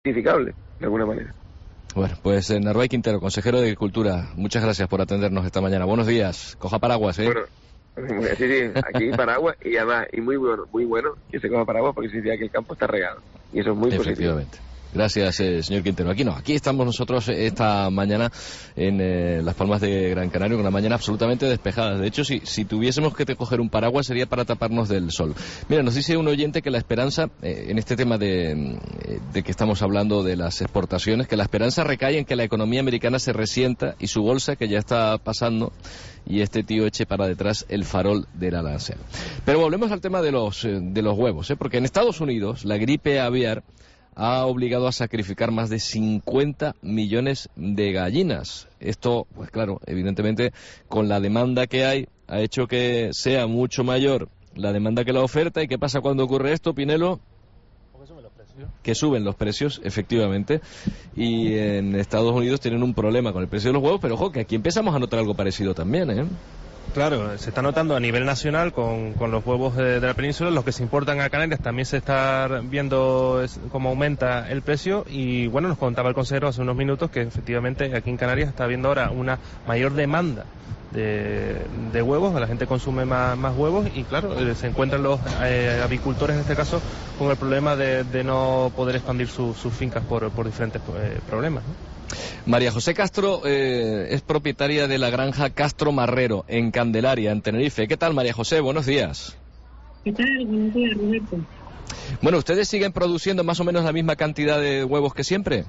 identificable, de alguna manera. Bueno, pues Narváez Quintero, consejero de Agricultura, muchas gracias por atendernos esta mañana. Buenos días, coja paraguas, ¿eh? Bueno, sí, aquí paraguas y además, y muy bueno que se coja paraguas porque significa que el campo está regado. Y eso es muy positivo. Efectivamente. Gracias, señor Quintero. Aquí no, aquí estamos nosotros esta mañana en Las Palmas de Gran Canaria, una mañana absolutamente despejada. De hecho, si tuviésemos que coger un paraguas sería para taparnos del sol. Mira, nos dice un oyente que la esperanza, en este tema de que estamos hablando de las exportaciones, que la esperanza recae en que la economía americana se resienta y su bolsa, que ya está pasando, y este tío eche para detrás el farol del arancel. Pero volvemos al tema de los huevos, porque en Estados Unidos la gripe aviar ha obligado a sacrificar más de 50 millones de gallinas. Esto, pues claro, evidentemente, con la demanda que hay, ha hecho que sea mucho mayor la demanda que la oferta. ¿Y qué pasa cuando ocurre esto, Pinelo? Que suben los precios, efectivamente. Y en Estados Unidos tienen un problema con el precio de los huevos, pero ojo, que aquí empezamos a notar algo parecido también, ¿eh? Claro, se está notando a nivel nacional con los huevos de la península, los que se importan a Canarias también se está viendo cómo aumenta el precio y bueno, nos contaba el consejero hace unos minutos que efectivamente aquí en Canarias está habiendo ahora una mayor demanda de huevos, la gente consume más huevos y claro, se encuentran los avicultores en este caso con el problema de no poder expandir sus fincas por diferentes problemas, ¿no? María José Castro es propietaria de la granja Castro Marrero en Candelaria, en Tenerife. ¿Qué tal, María José? Buenos días. ¿Qué tal? Buenos días, Roberto. Bueno, ¿ustedes siguen produciendo más o menos la misma cantidad de huevos que siempre?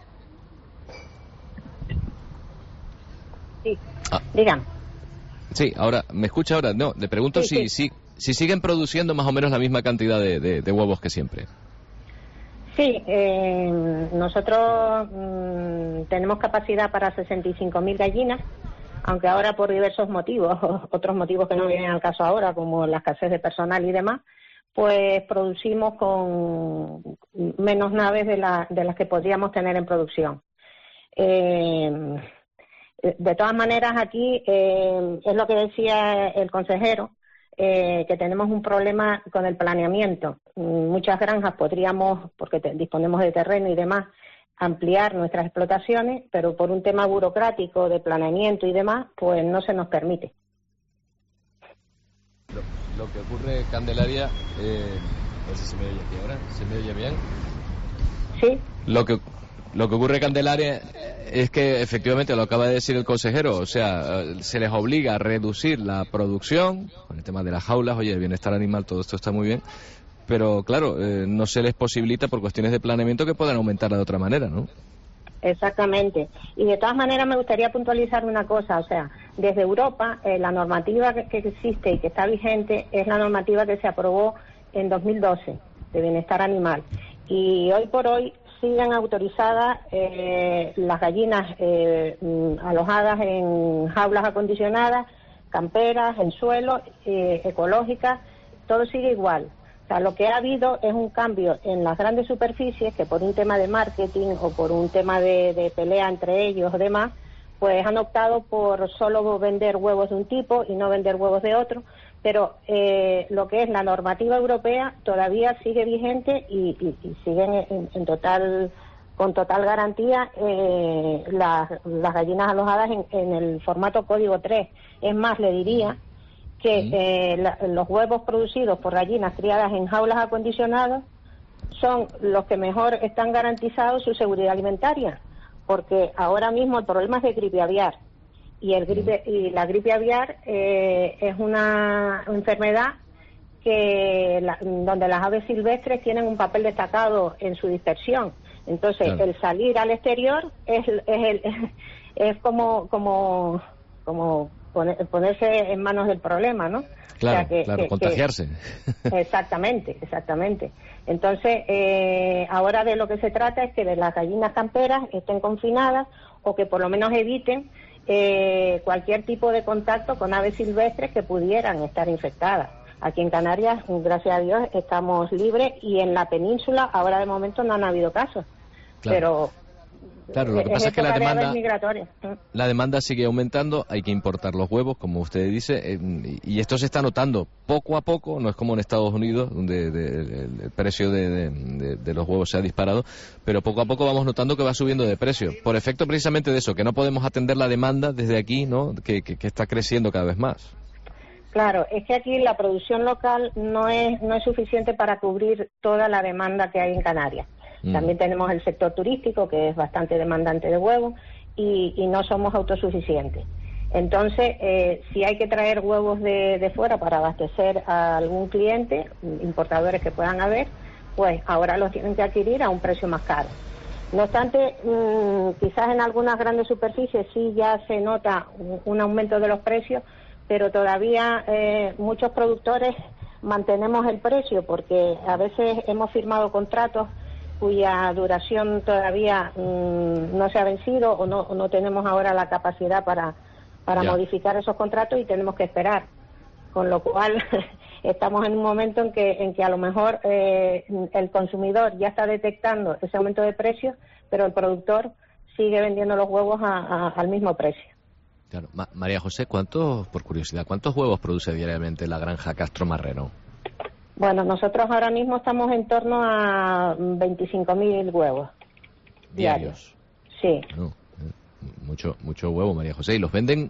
Sí, digan. Sí, ahora, ¿me escucha ahora? No, le pregunto si siguen produciendo más o menos la misma cantidad de huevos que siempre. Sí, nosotros tenemos capacidad para 65.000 gallinas, aunque ahora por diversos motivos, otros motivos que no vienen al caso ahora, como la escasez de personal y demás, pues producimos con menos naves de las que podríamos tener en producción. De todas maneras, aquí es lo que decía el consejero, que tenemos un problema con el planeamiento. Muchas granjas podríamos, porque disponemos de terreno y demás, ampliar nuestras explotaciones, pero por un tema burocrático de planeamiento y demás, pues no se nos permite. Lo que ocurre, Candelaria, no sé si me oye aquí ahora, ¿se me oye bien? Sí. Lo que ocurre, Candelaria, es que efectivamente lo acaba de decir el consejero, o sea, se les obliga a reducir la producción, con el tema de las jaulas, oye, el bienestar animal, todo esto está muy bien, pero claro, no se les posibilita por cuestiones de planeamiento que puedan aumentarla de otra manera, ¿no? Exactamente. Y de todas maneras me gustaría puntualizar una cosa, o sea, desde Europa la normativa que existe y que está vigente es la normativa que se aprobó en 2012 de bienestar animal. Y hoy por hoy siguen autorizadas las gallinas alojadas en jaulas acondicionadas, camperas, en suelo, ecológicas, todo sigue igual. O sea, lo que ha habido es un cambio en las grandes superficies que por un tema de marketing o por un tema de pelea entre ellos o demás, pues han optado por solo vender huevos de un tipo y no vender huevos de otro, pero lo que es la normativa europea todavía sigue vigente y siguen con total garantía las gallinas alojadas en el formato código 3. Es más, le diría que los huevos producidos por gallinas criadas en jaulas acondicionadas son los que mejor están garantizados su seguridad alimentaria, porque ahora mismo el problema es de gripe aviar. Y la gripe aviar es una enfermedad donde las aves silvestres tienen un papel destacado en su dispersión. Entonces, claro, el salir al exterior es como ponerse en manos del problema, ¿no? Claro, o sea, claro, contagiarse. Exactamente. Entonces, ahora de lo que se trata es que las gallinas camperas estén confinadas o que por lo menos eviten cualquier tipo de contacto con aves silvestres que pudieran estar infectadas. Aquí en Canarias, gracias a Dios, estamos libres y en la península ahora de momento no han habido casos. Claro. Claro, lo que pasa es que la demanda sigue aumentando, hay que importar los huevos, como usted dice, y esto se está notando poco a poco, no es como en Estados Unidos, donde el precio de los huevos se ha disparado, pero poco a poco vamos notando que va subiendo de precio, por efecto precisamente de eso, que no podemos atender la demanda desde aquí, ¿no? Que está creciendo cada vez más. Claro, es que aquí la producción local no es suficiente para cubrir toda la demanda que hay en Canarias. También tenemos el sector turístico, que es bastante demandante de huevos, y no somos autosuficientes. Entonces, si hay que traer huevos de fuera para abastecer a algún cliente, importadores que puedan haber, pues ahora los tienen que adquirir a un precio más caro. No obstante, quizás en algunas grandes superficies sí ya se nota un aumento de los precios, pero todavía muchos productores mantenemos el precio porque a veces hemos firmado contratos cuya duración todavía no se ha vencido o no tenemos ahora la capacidad para modificar esos contratos y tenemos que esperar. Con lo cual estamos en un momento en que a lo mejor el consumidor ya está detectando ese aumento de precios, pero el productor sigue vendiendo los huevos al mismo precio. Claro. María José, por curiosidad, ¿cuántos huevos produce diariamente la granja Castro Marrero? Bueno, nosotros ahora mismo estamos en torno a 25.000 huevos. ¿Diarios? Sí. No, mucho huevo, María José. ¿Y los venden,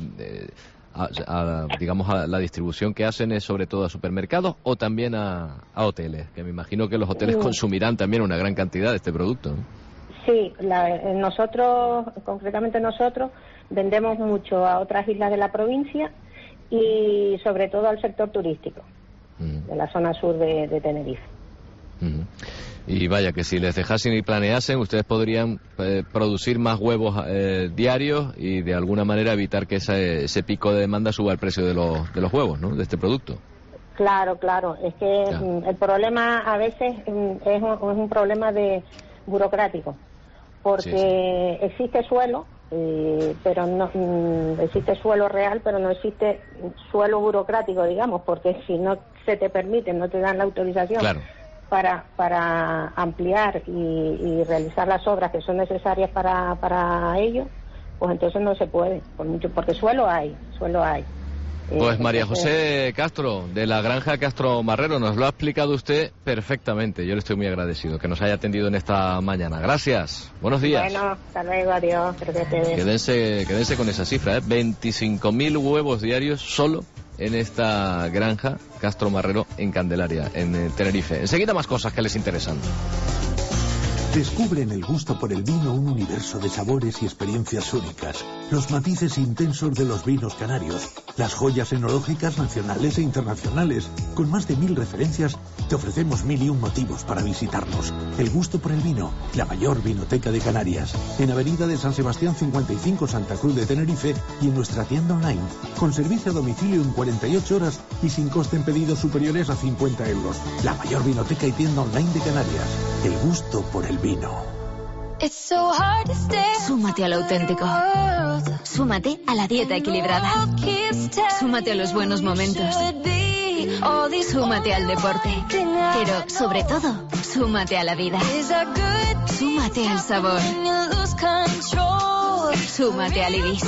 digamos, a la distribución que hacen es sobre todo a supermercados o también a hoteles? Que me imagino que los hoteles consumirán también una gran cantidad de este producto, ¿no? Sí, concretamente nosotros, vendemos mucho a otras islas de la provincia y sobre todo al sector turístico. De la zona sur de Tenerife. Y vaya, que si les dejasen y planeasen, ustedes podrían producir más huevos diarios y de alguna manera evitar que ese pico de demanda suba el precio de los huevos, ¿no? De este producto. Claro. Es que el problema a veces es un problema burocrático, porque existe suelo, pero no existe suelo real, pero no existe suelo burocrático, digamos, porque si no se te permite, no te dan la autorización para ampliar y realizar las obras que son necesarias para ello, pues entonces no se puede, porque suelo hay. Pues María José Castro, de la granja Castro Marrero, nos lo ha explicado usted perfectamente. Yo le estoy muy agradecido que nos haya atendido en esta mañana. Gracias. Buenos días. Bueno, hasta luego, adiós. Quédense con esa cifra, 25.000 huevos diarios solo en esta granja Castro Marrero en Candelaria, en Tenerife. Enseguida más cosas que les interesan. Descubre en el gusto por el vino un universo de sabores y experiencias únicas, los matices intensos de los vinos canarios, las joyas enológicas nacionales e internacionales. Con más de 1000 referencias, te ofrecemos 1001 motivos para visitarnos. El gusto por el vino, la mayor vinoteca de Canarias. En Avenida de San Sebastián 55, Santa Cruz de Tenerife, y en nuestra tienda online, con servicio a domicilio en 48 horas y sin coste en pedidos superiores a 50 euros. La mayor vinoteca y tienda online de Canarias. El gusto por el vino. Súmate al auténtico. Súmate a la dieta equilibrada. Súmate a los buenos momentos. Súmate al deporte. Pero, sobre todo, súmate a la vida. Súmate al sabor. Súmate al Ibis.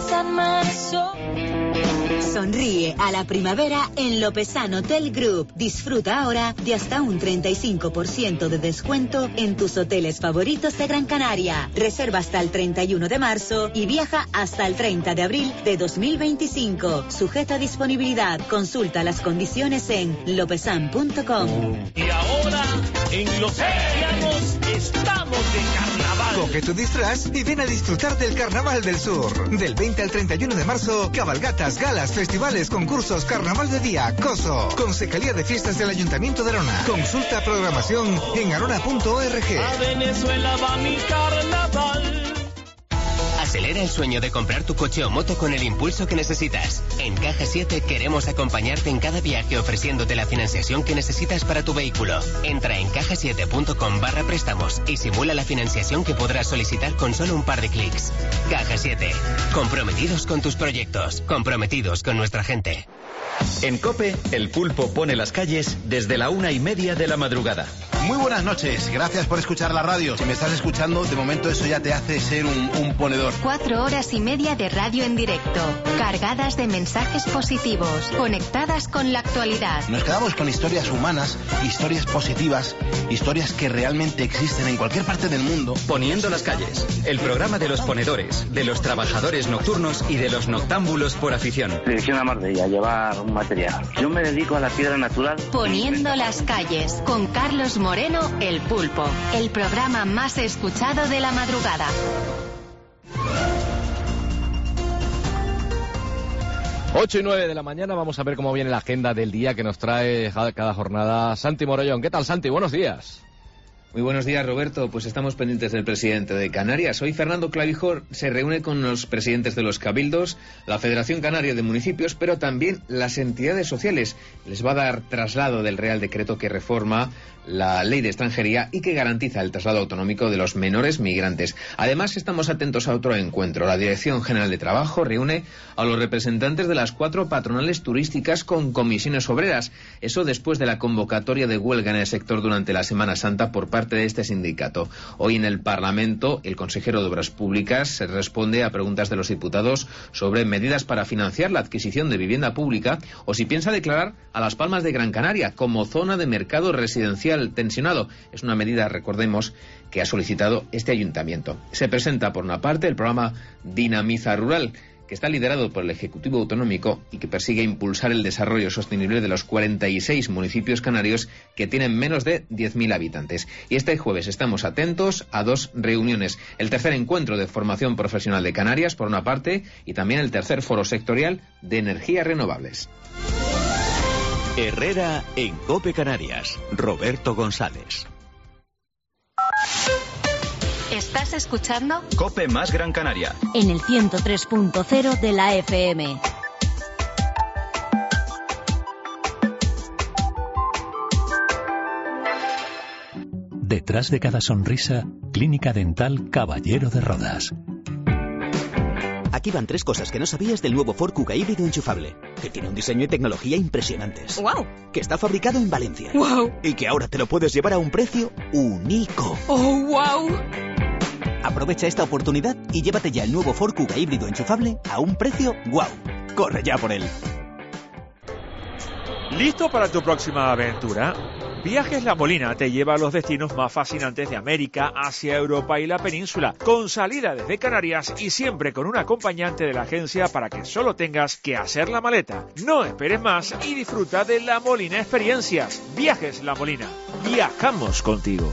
Sonríe a la primavera en Lopesan Hotel Group. Disfruta ahora de hasta un 35% de descuento en tus hoteles favoritos de Gran Canaria. Reserva hasta el 31 de marzo y viaja hasta el 30 de abril de 2025. Sujeta a disponibilidad. Consulta las condiciones en lopesan.com. Y ahora, en Los Cristianos, estamos de carnaval. Coge tu disfraz y ven a disfrutar del Carnaval del Sur. Del 20 al 31 de marzo, cabalgatas, galas, festivales, concursos, carnaval de día, COSO. Concejalía de Fiestas del Ayuntamiento de Arona. Consulta programación en arona.org. A Venezuela va mi carnaval. Acelera el sueño de comprar tu coche o moto con el impulso que necesitas. En Caja 7 queremos acompañarte en cada viaje ofreciéndote la financiación que necesitas para tu vehículo. Entra en cajasiete.com/préstamos y simula la financiación que podrás solicitar con solo un par de clics. Caja 7. Comprometidos con tus proyectos. Comprometidos con nuestra gente. En COPE, el pulpo pone las calles desde la 1:30 de la madrugada. Muy buenas noches, gracias por escuchar la radio. Si me estás escuchando, de momento eso ya te hace ser un ponedor. 4 horas y media de radio en directo, cargadas de mensajes positivos, conectadas con la actualidad. Nos quedamos con historias humanas, historias positivas, historias que realmente existen en cualquier parte del mundo. Poniendo las calles, el programa de los ponedores, de los trabajadores nocturnos y de los noctámbulos por afición. Dirección a Marbella, llevar un material. Yo me dedico a la piedra natural. Poniendo las calles, con Carlos Moreno, El Pulpo, el programa más escuchado de la madrugada. Ocho y 9 de la mañana, vamos a ver cómo viene la agenda del día que nos trae cada jornada Santi Morellón. ¿Qué tal, Santi? Buenos días. Muy buenos días, Roberto. Pues estamos pendientes del presidente de Canarias. Hoy Fernando Clavijo se reúne con los presidentes de los cabildos, la Federación Canaria de Municipios, pero también las entidades sociales. Les va a dar traslado del Real Decreto que reforma la Ley de Extranjería y que garantiza el traslado autonómico de los menores migrantes. Además, estamos atentos a otro encuentro. La Dirección General de Trabajo reúne a los representantes de las 4 patronales turísticas con comisiones obreras. Eso después de la convocatoria de huelga en el sector durante la Semana Santa por parte de este sindicato. Hoy en el Parlamento, el consejero de Obras Públicas se responde a preguntas de los diputados sobre medidas para financiar la adquisición de vivienda pública o si piensa declarar a Las Palmas de Gran Canaria como zona de mercado residencial tensionado. Es una medida, recordemos, que ha solicitado este ayuntamiento. Se presenta, por una parte, el programa Dinamiza Rural, que está liderado por el Ejecutivo Autonómico y que persigue impulsar el desarrollo sostenible de los 46 municipios canarios que tienen menos de 10.000 habitantes. Y este jueves estamos atentos a 2 reuniones. El tercer encuentro de formación profesional de Canarias, por una parte, y también el tercer foro sectorial de energías renovables. Herrera en COPE Canarias. Roberto González. ¿Estás escuchando? COPE más Gran Canaria. En el 103.0 de la FM. Detrás de cada sonrisa, Clínica Dental Caballero de Rodas. Aquí van 3 cosas que no sabías del nuevo Ford Kuga híbrido enchufable. Que tiene un diseño y tecnología impresionantes. ¡Wow! Que está fabricado en Valencia. ¡Wow! Y que ahora te lo puedes llevar a un precio único. ¡Oh, wow! Aprovecha esta oportunidad y llévate ya el nuevo Ford Kuga híbrido enchufable a un precio ¡wow! ¡Corre ya por él! ¿Listo para tu próxima aventura? Viajes La Molina te lleva a los destinos más fascinantes de América, Asia, Europa y la península, con salida desde Canarias y siempre con un acompañante de la agencia para que solo tengas que hacer la maleta. No esperes más y disfruta de La Molina Experiencias. Viajes La Molina. Viajamos contigo.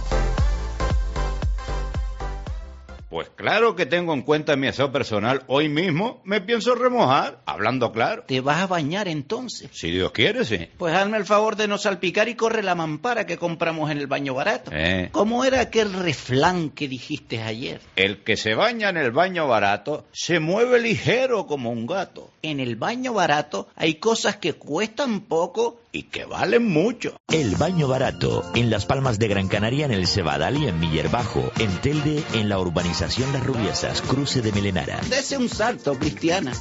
Pues claro que tengo en cuenta mi aseo personal. Hoy mismo me pienso remojar, hablando claro. ¿Te vas a bañar entonces? Si Dios quiere, sí. Pues hazme el favor de no salpicar y corre la mampara que compramos en el baño barato. ¿Cómo era aquel refrán que dijiste ayer? El que se baña en el baño barato se mueve ligero como un gato. En el baño barato hay cosas que cuestan poco y que valen mucho. El baño barato, en Las Palmas de Gran Canaria, en el Cebadal y en Miller Bajo, en Telde, en la urbanización Las Rubiesas, cruce de Melenara. Dese un salto, Cristiana.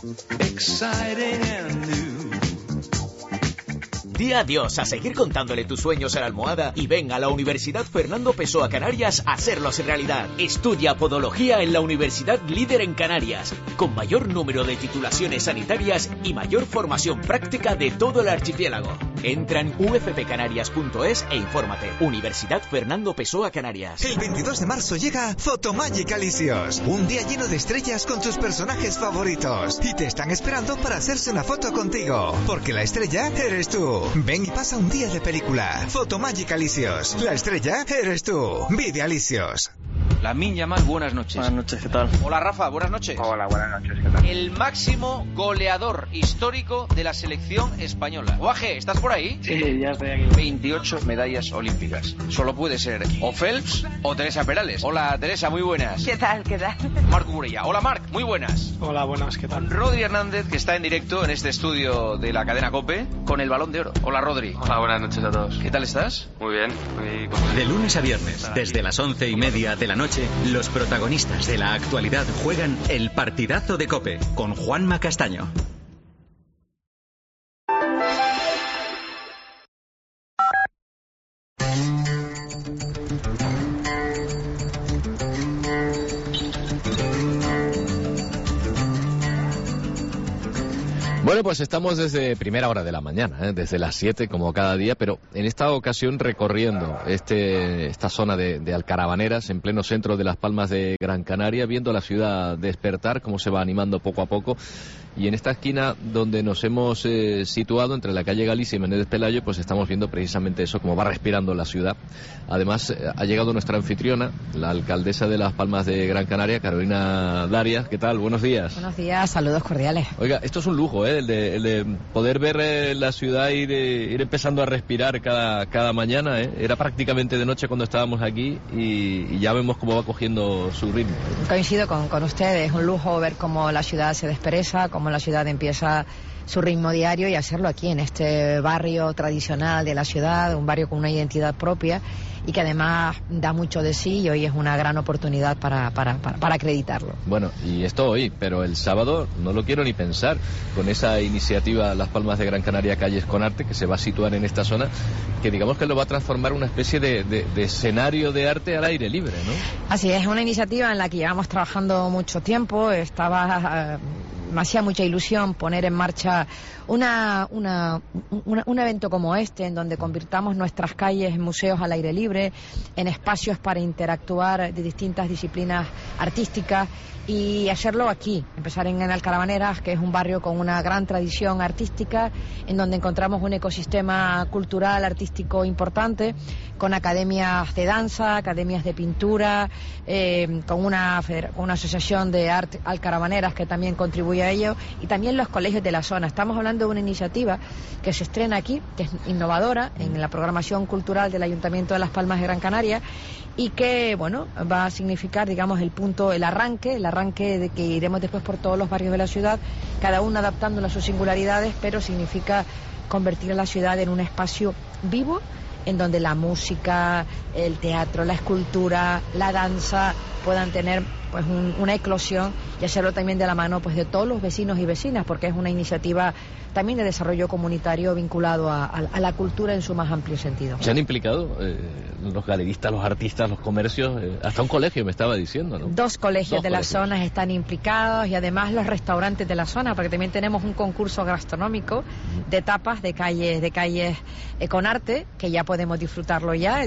Di adiós a seguir contándole tus sueños a la almohada y ven a la Universidad Fernando Pessoa Canarias a hacerlos realidad. Estudia podología en la Universidad líder en Canarias, con mayor número de titulaciones sanitarias y mayor formación práctica de todo el archipiélago. Entra en ufpcanarias.es e infórmate. Universidad Fernando Pessoa Canarias. El 22 de marzo llega Photomagic Alicios, un día lleno de estrellas con tus personajes favoritos. Y te están esperando para hacerse una foto contigo, porque la estrella eres tú. Ven y pasa un día de película. Photomagic Alicios. La estrella eres tú. Vive Alicios. Lamin Yamal, buenas noches. Buenas noches, ¿qué tal? Hola Rafa, buenas noches. Hola, buenas noches, ¿qué tal? El máximo goleador histórico de la selección española. Guaje, ¿estás por ahí? Sí, ya estoy aquí. 28 medallas olímpicas. Solo puede ser o Phelps o Teresa Perales. Hola Teresa, muy buenas. ¿Qué tal, qué tal? Marco Burella. Hola Marc, muy buenas. Hola, buenas, ¿qué tal? Rodri Hernández, que está en directo en este estudio de la cadena COPE con el Balón de Oro. Hola Rodri. Hola, buenas noches a todos. ¿Qué tal estás? Muy bien, muy contento. De lunes a viernes, desde las 11:30 de la noche, los protagonistas de la actualidad juegan el partidazo de COPE con Juanma Castaño. Bueno, pues estamos desde primera hora de la mañana, desde las 7 como cada día, pero en esta ocasión recorriendo esta zona de Alcarabaneras, en pleno centro de Las Palmas de Gran Canaria, viendo la ciudad despertar, cómo se va animando poco a poco. Y en esta esquina donde nos hemos situado, entre la calle Galicia y Menéndez Pelayo, pues estamos viendo precisamente eso, cómo va respirando la ciudad. Además, ha llegado nuestra anfitriona, la alcaldesa de Las Palmas de Gran Canaria, Carolina Darias. ¿Qué tal? Buenos días. Buenos días, saludos cordiales. Oiga, esto es un lujo, el de poder ver la ciudad y ir empezando a respirar cada mañana. Era prácticamente de noche cuando estábamos aquí y ya vemos cómo va cogiendo su ritmo. Coincido con ustedes, es un lujo ver cómo la ciudad se despereza, cómo la ciudad empieza su ritmo diario y hacerlo aquí en este barrio tradicional de la ciudad, un barrio con una identidad propia y que además da mucho de sí, y hoy es una gran oportunidad para acreditarlo. Bueno, y esto hoy, pero el sábado no lo quiero ni pensar, con esa iniciativa Las Palmas de Gran Canaria Calles con Arte, que se va a situar en esta zona, que digamos que lo va a transformar en una especie de escenario de arte al aire libre, ¿no? Así es, una iniciativa en la que llevamos trabajando mucho tiempo. Me hacía mucha ilusión poner en marcha un evento como este, en donde convirtamos nuestras calles en museos al aire libre, en espacios para interactuar de distintas disciplinas artísticas, y hacerlo aquí, empezar en Alcarabaneras, que es un barrio con una gran tradición artística, en donde encontramos un ecosistema cultural, artístico importante, con academias de danza, academias de pintura, con una asociación de arte Alcarabaneras que también contribuye a ello, y también los colegios de la zona. Estamos hablando de una iniciativa que se estrena aquí, que es innovadora en la programación cultural del Ayuntamiento de Las Palmas de Gran Canaria, y que, bueno, va a significar, digamos, el arranque de que iremos después por todos los barrios de la ciudad, cada uno adaptándolo a sus singularidades, pero significa convertir a la ciudad en un espacio vivo, en donde la música, el teatro, la escultura, la danza puedan tener pues una eclosión, y hacerlo también de la mano pues de todos los vecinos y vecinas, porque es una iniciativa también de desarrollo comunitario vinculado a la cultura en su más amplio sentido. ¿Se han implicado los galeristas, los artistas, los comercios? Hasta un colegio me estaba diciendo, ¿no? Dos colegios de las zonas están implicados, y además los restaurantes de la zona, porque también tenemos un concurso gastronómico de tapas de calles con arte, que ya podemos disfrutarlo ya,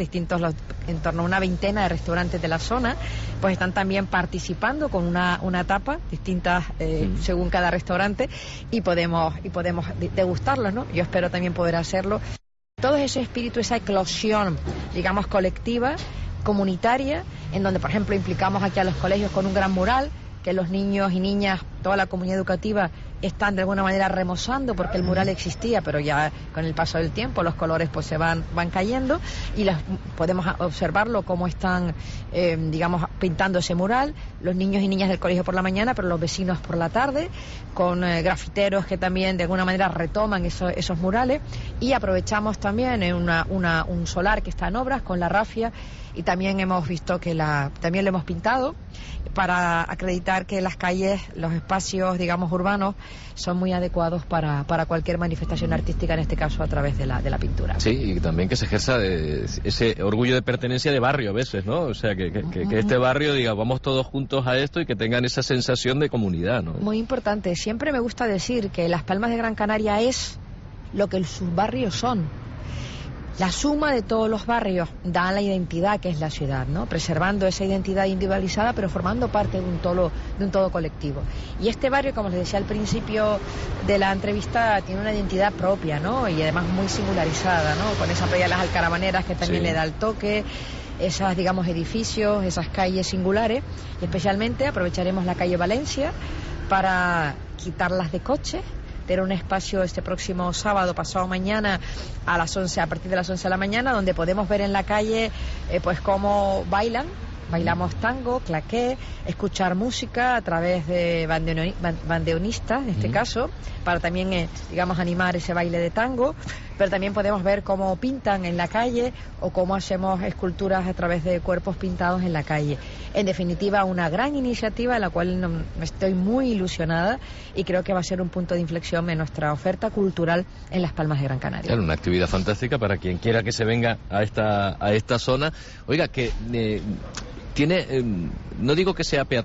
en torno a una veintena de restaurantes de la zona, pues están también participando con una tapa distintas según cada restaurante, y podemos degustarlos, ¿no? Yo espero también poder hacerlo. Todo ese espíritu, esa eclosión, digamos, colectiva, comunitaria, en donde, por ejemplo, implicamos aquí a los colegios con un gran mural, que los niños y niñas, toda la comunidad educativa, están de alguna manera remozando, porque el mural existía, pero ya con el paso del tiempo los colores pues se van cayendo, y podemos observarlo cómo están, digamos, pintando ese mural, los niños y niñas del colegio por la mañana, pero los vecinos por la tarde, con grafiteros que también de alguna manera retoman esos murales, y aprovechamos también un solar que está en obras con la rafia, y también hemos visto que también lo hemos pintado para acreditar que las calles, los espacios, digamos, urbanos, son muy adecuados para cualquier manifestación artística, en este caso a través de la pintura. Sí, y también que se ejerza ese orgullo de pertenencia de barrio a veces, ¿no? O sea, que este barrio diga, vamos todos juntos a esto, y que tengan esa sensación de comunidad, ¿no? Muy importante. Siempre me gusta decir que Las Palmas de Gran Canaria es lo que sus barrios son. La suma de todos los barrios da la identidad que es la ciudad, ¿no? Preservando esa identidad individualizada, pero formando parte de un todo colectivo. Y este barrio, como les decía al principio de la entrevista, tiene una identidad propia, ¿no? Y además muy singularizada, ¿no? Con esa playa de las Alcarabaneras, que también le da el toque, esas, digamos, edificios, esas calles singulares, y especialmente aprovecharemos la calle Valencia para quitarlas de coches, tener un espacio este próximo sábado, pasado mañana, a partir de las 11 de la mañana, donde podemos ver en la calle pues cómo bailamos tango, claqué, escuchar música a través de bandoneonistas, en este caso, para también, digamos, animar ese baile de tango, pero también podemos ver cómo pintan en la calle, o cómo hacemos esculturas a través de cuerpos pintados en la calle. En definitiva, una gran iniciativa en la cual estoy muy ilusionada, y creo que va a ser un punto de inflexión en nuestra oferta cultural en Las Palmas de Gran Canaria. Claro, una actividad fantástica para quien quiera que se venga a esta zona. Oiga, que tiene no digo que sea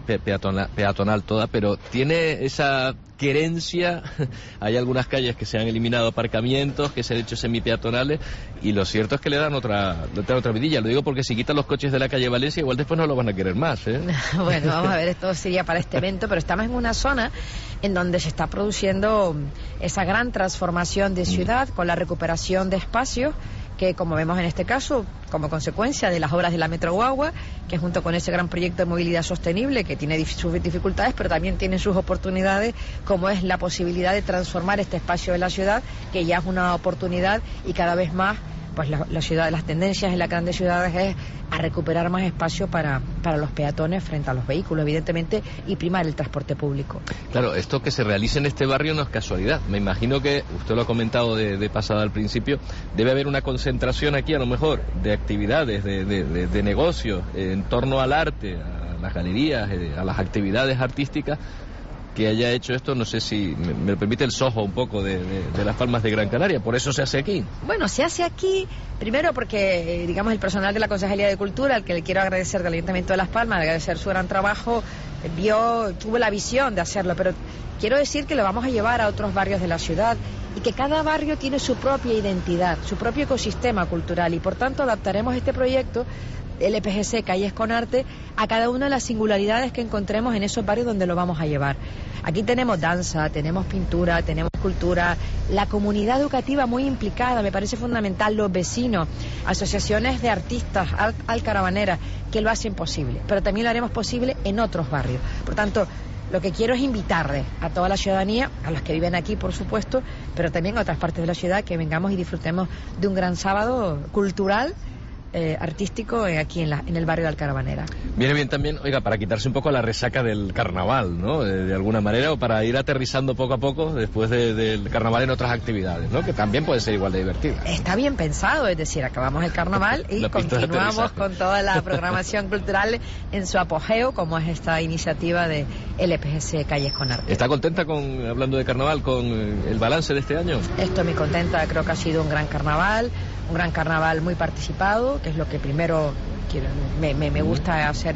peatonal toda, pero tiene esa querencia. Hay algunas calles que se han eliminado aparcamientos, que se han hecho semipeatonales, y lo cierto es que le dan otra vidilla. Lo digo porque si quitan los coches de la calle Valencia, igual después no lo van a querer más, ¿eh? Bueno, vamos a ver, esto sería para este evento, pero estamos en una zona en donde se está produciendo esa gran transformación de ciudad con la recuperación de espacios que, como vemos en este caso, como consecuencia de las obras de la Metro Guagua, que junto con ese gran proyecto de movilidad sostenible, que tiene sus dificultades, pero también tiene sus oportunidades, como es la posibilidad de transformar este espacio de la ciudad, que ya es una oportunidad, y cada vez más, pues la ciudad, las tendencias en las grandes ciudades es a recuperar más espacio para los peatones frente a los vehículos, evidentemente, y primar el transporte público. Claro, esto que se realice en este barrio no es casualidad. Me imagino que, usted lo ha comentado de pasada al principio, debe haber una concentración aquí, a lo mejor, de actividades, de negocios, en torno al arte, a las galerías, a las actividades artísticas, que haya hecho esto. No sé si me permite el sojo un poco de Las Palmas de Gran Canaria. Por eso se hace aquí. Bueno, se hace aquí primero porque, digamos, el personal de la Concejalía de Cultura, al que le quiero agradecer del Ayuntamiento de Las Palmas, agradecer su gran trabajo, tuvo la visión de hacerlo, pero quiero decir que lo vamos a llevar a otros barrios de la ciudad, y que cada barrio tiene su propia identidad, su propio ecosistema cultural, y por tanto adaptaremos este proyecto LPGC Calles con Arte a cada una de las singularidades que encontremos en esos barrios donde lo vamos a llevar. Aquí tenemos danza, tenemos pintura, tenemos cultura, la comunidad educativa muy implicada, me parece fundamental, los vecinos, asociaciones de artistas, alcaravaneras, que lo hacen posible, pero también lo haremos posible en otros barrios. Por tanto, lo que quiero es invitarles a toda la ciudadanía, a los que viven aquí, por supuesto, pero también a otras partes de la ciudad, que vengamos y disfrutemos de un gran sábado cultural, artístico, aquí en el barrio de Alcaravanera. Viene bien también, oiga, para quitarse un poco la resaca del carnaval, ¿no? De alguna manera, o para ir aterrizando poco a poco después del carnaval en otras actividades, ¿no? Que también puede ser igual de divertida. Está bien pensado, es decir, acabamos el carnaval y continuamos con toda la programación cultural en su apogeo, como es esta iniciativa de LPGC Calles con Arte. ¿Está contenta hablando de carnaval, con el balance de este año? Estoy muy contenta, creo que ha sido un gran carnaval muy participado, que es lo que primero me gusta hacer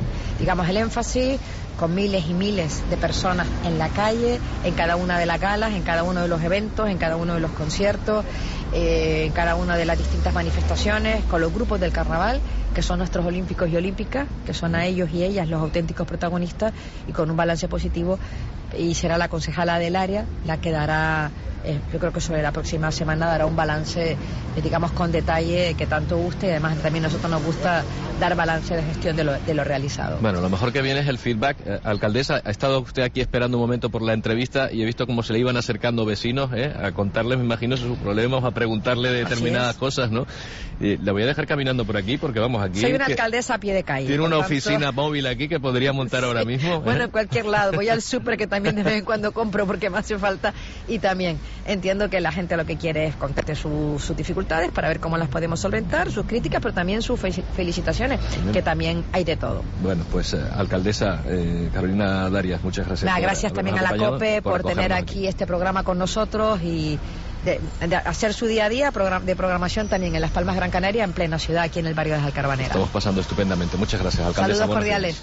el énfasis, con miles y miles de personas en la calle, en cada una de las galas, en cada uno de los eventos, en cada uno de los conciertos, en cada una de las distintas manifestaciones, con los grupos del carnaval, que son nuestros olímpicos y olímpicas, que son a ellos y ellas los auténticos protagonistas, y con un balance positivo, y será la concejala del área la que dará, yo creo que sobre la próxima semana dará un balance, digamos, con detalle, que tanto guste, y además también a nosotros nos gusta dar balance de gestión de lo realizado. Bueno, lo mejor que viene es el feedback. Alcaldesa, ha estado usted aquí esperando un momento por la entrevista, y he visto cómo se le iban acercando vecinos, a contarles, me imagino, sus problemas, a preguntarle determinadas cosas, ¿no? La voy a dejar caminando por aquí, porque vamos, aquí... Soy una alcaldesa a pie de calle. Tiene una oficina móvil aquí que podría montar ahora mismo. Bueno, en cualquier lado. Voy al súper, que también de vez en cuando compro porque me hace falta, y también entiendo que la gente lo que quiere es contarte sus dificultades para ver cómo las podemos solventar, sus críticas, pero también sus felicitaciones, que también hay de todo. Bueno, pues alcaldesa Carolina Darias, muchas gracias. Gracias también a la COPE por tener aquí este programa con nosotros, y de hacer su día a día de programación también en Las Palmas Gran Canaria, en plena ciudad, aquí en el barrio de Alcaravanera. Estamos pasando estupendamente. Muchas gracias, alcaldesa. Saludos cordiales.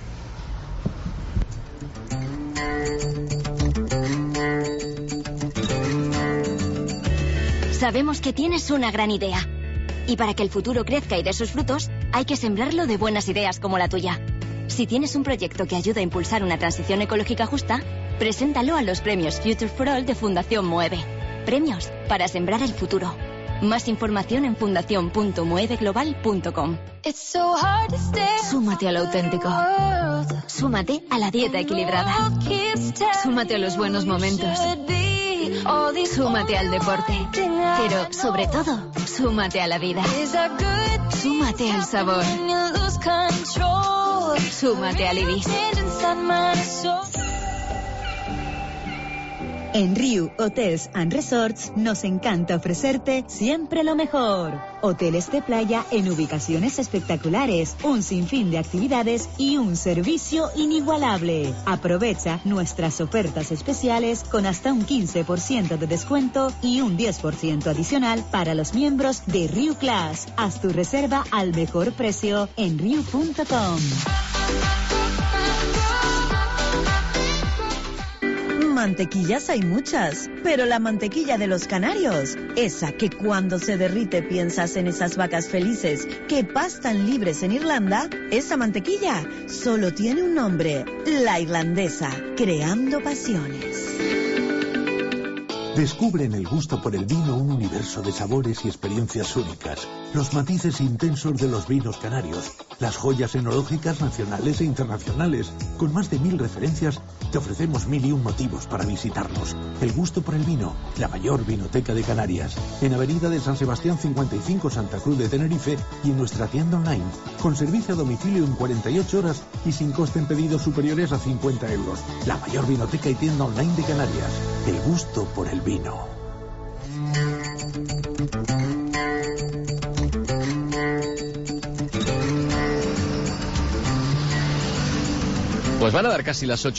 Sabemos que tienes una gran idea. Y para que el futuro crezca y dé sus frutos, hay que sembrarlo de buenas ideas como la tuya. Si tienes un proyecto que ayuda a impulsar una transición ecológica justa, preséntalo a los premios Future for All de Fundación Mueve. Premios para sembrar el futuro. Más información en fundación.mueveglobal.com. Súmate al auténtico. Súmate a la dieta equilibrada. Súmate a los buenos momentos. Súmate al deporte. Pero, sobre todo, súmate a la vida. Súmate al sabor. Súmate al Ibis. En Riu Hotels and Resorts nos encanta ofrecerte siempre lo mejor. Hoteles de playa en ubicaciones espectaculares, un sinfín de actividades y un servicio inigualable. Aprovecha nuestras ofertas especiales con hasta un 15% de descuento y un 10% adicional para los miembros de Riu Class. Haz tu reserva al mejor precio en riu.com. Mantequillas hay muchas, pero la mantequilla de los canarios, esa que cuando se derrite piensas en esas vacas felices que pastan libres en Irlanda, esa mantequilla solo tiene un nombre, la irlandesa, creando pasiones. Descubre en el gusto por el vino un universo de sabores y experiencias únicas, los matices intensos de los vinos canarios, las joyas enológicas nacionales e internacionales. Con más de 1000 referencias, te ofrecemos 1001 motivos para visitarnos. El gusto por el vino, la mayor vinoteca de Canarias, en Avenida de San Sebastián 55, Santa Cruz de Tenerife, y en nuestra tienda online, con servicio a domicilio en 48 horas y sin coste en pedidos superiores a 50 euros. La mayor vinoteca y tienda online de Canarias. El gusto por el vino. Pues van a dar casi las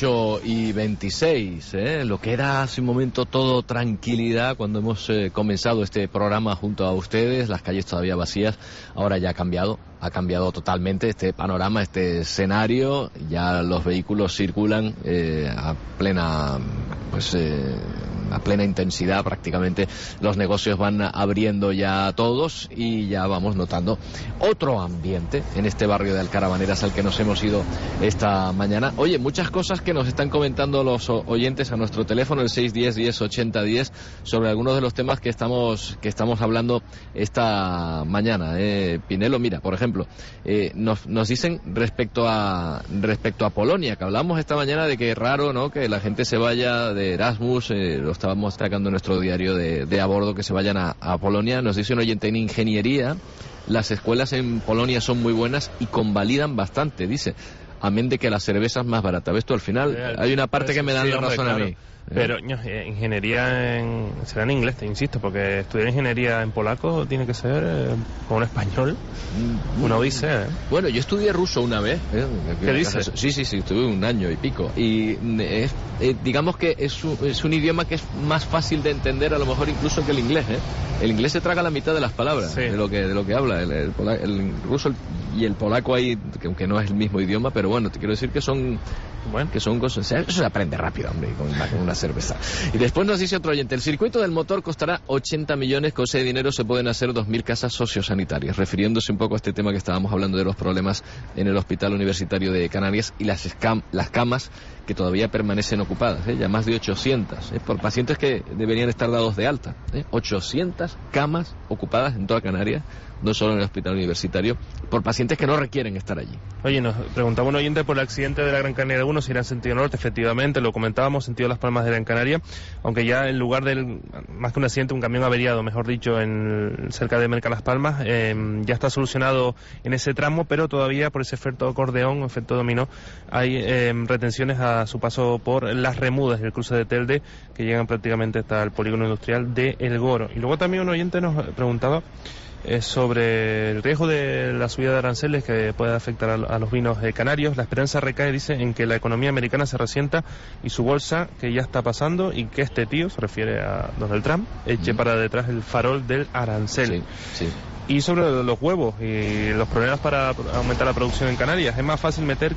8:26, lo que era hace un momento todo tranquilidad cuando hemos comenzado este programa junto a ustedes, las calles todavía vacías, ahora ya ha cambiado totalmente este panorama, este escenario, ya los vehículos circulan a plena intensidad prácticamente, los negocios van abriendo ya todos y ya vamos notando otro ambiente en este barrio de Alcarabaneras al que nos hemos ido esta mañana. Oye, muchas cosas que nos están comentando los oyentes a nuestro teléfono, el 610-10-80-10, sobre algunos de los temas que estamos hablando esta mañana. Pinelo, mira, por ejemplo, nos dicen respecto a Polonia, que hablamos esta mañana de que es raro, ¿no?, que la gente se vaya de Erasmus, lo estábamos destacando en nuestro diario de a bordo, que se vayan a Polonia. Nos dice un oyente, en ingeniería las escuelas en Polonia son muy buenas y convalidan bastante, dice, amén de que la cerveza es más barata. ¿Ves tú? Al final hay una parte que me dan la razón, claro, a mí. Pero ingeniería será en inglés, te insisto, porque estudiar ingeniería en polaco tiene que ser con un español, una odisea. Bueno, yo estudié ruso una vez. ¿Qué dices? Sí, estuve 1 año y pico. Y digamos que es un idioma que es más fácil de entender a lo mejor incluso que el inglés. El inglés se traga la mitad de las palabras, sí, de lo que habla. El ruso y el polaco ahí, que aunque no es el mismo idioma, pero bueno, te quiero decir que son cosas. Eso se aprende rápido, hombre, con una cerveza. Y después nos dice otro oyente, el circuito del motor costará 80 millones, con ese dinero se pueden hacer 2.000 casas sociosanitarias, refiriéndose un poco a este tema que estábamos hablando de los problemas en el Hospital Universitario de Canarias y las camas que todavía permanecen ocupadas, ya más de 800, por pacientes que deberían estar dados de alta, 800 camas ocupadas en toda Canarias, no solo en el Hospital Universitario, por pacientes que no requieren estar allí. Oye, nos preguntaba un oyente por el accidente de la Gran Canaria 1, si era en sentido norte. Efectivamente, lo comentábamos, sentido Las Palmas de Gran Canaria, aunque ya en lugar del, más que un accidente, un camión averiado, mejor dicho, cerca de Merca Las Palmas, ya está solucionado en ese tramo, pero todavía por ese efecto acordeón, efecto dominó, hay retenciones a su paso por las Remudas del cruce de Telde, que llegan prácticamente hasta el polígono industrial de El Goro. Y luego también un oyente nos preguntaba sobre el riesgo de la subida de aranceles que puede afectar a los vinos canarios. La esperanza recae, dice, en que la economía americana se resienta y su bolsa, que ya está pasando, y que este tío, se refiere a Donald Trump, eche para detrás el farol del arancel. Sí. Y sobre los huevos y los problemas para aumentar la producción en Canarias, es más fácil meter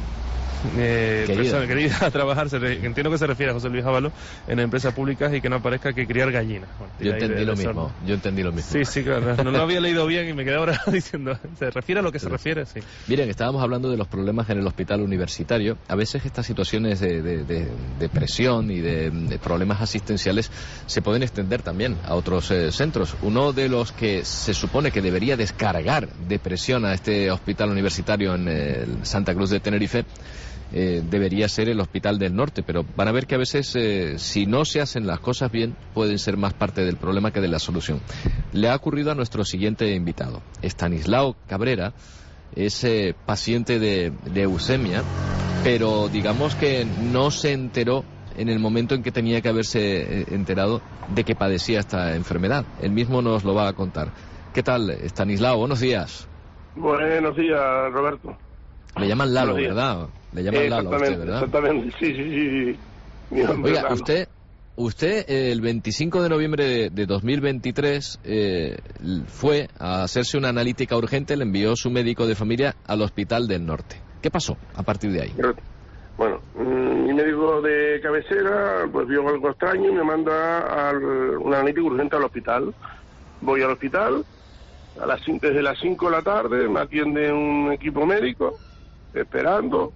persona querida a trabajar, entiendo que se refiere a José Luis Ábalos, en empresas públicas, y que no aparezca que criar gallinas. Bueno, yo entendí lo mismo. Sí, claro, no había leído bien y me quedé ahora diciendo, ¿se refiere a lo que se refiere? Sí. Miren, estábamos hablando de los problemas en el hospital universitario. A veces estas situaciones de presión y de problemas asistenciales se pueden extender también a otros centros. Uno de los que se supone que debería descargar de presión a este hospital universitario en Santa Cruz de Tenerife debería ser el Hospital del Norte, pero van a ver que a veces si no se hacen las cosas bien pueden ser más parte del problema que de la solución. Le ha ocurrido a nuestro siguiente invitado. Estanislao Cabrera es paciente de leucemia, pero digamos que no se enteró en el momento en que tenía que haberse enterado de que padecía esta enfermedad. Él mismo nos lo va a contar. ¿Qué tal, Estanislao? Buenos días. Buenos días, Roberto. Le llaman Lalo, ¿verdad? Le llaman Lalo a usted, ¿verdad? Exactamente, sí. Oiga, usted el 25 de noviembre de 2023 fue a hacerse una analítica urgente, le envió su médico de familia al Hospital del Norte. ¿Qué pasó a partir de ahí? Bueno, mi médico de cabecera pues vio algo extraño y me manda una analítica urgente al hospital. Voy al hospital, desde las 5 de la tarde me atiende un equipo médico, esperando.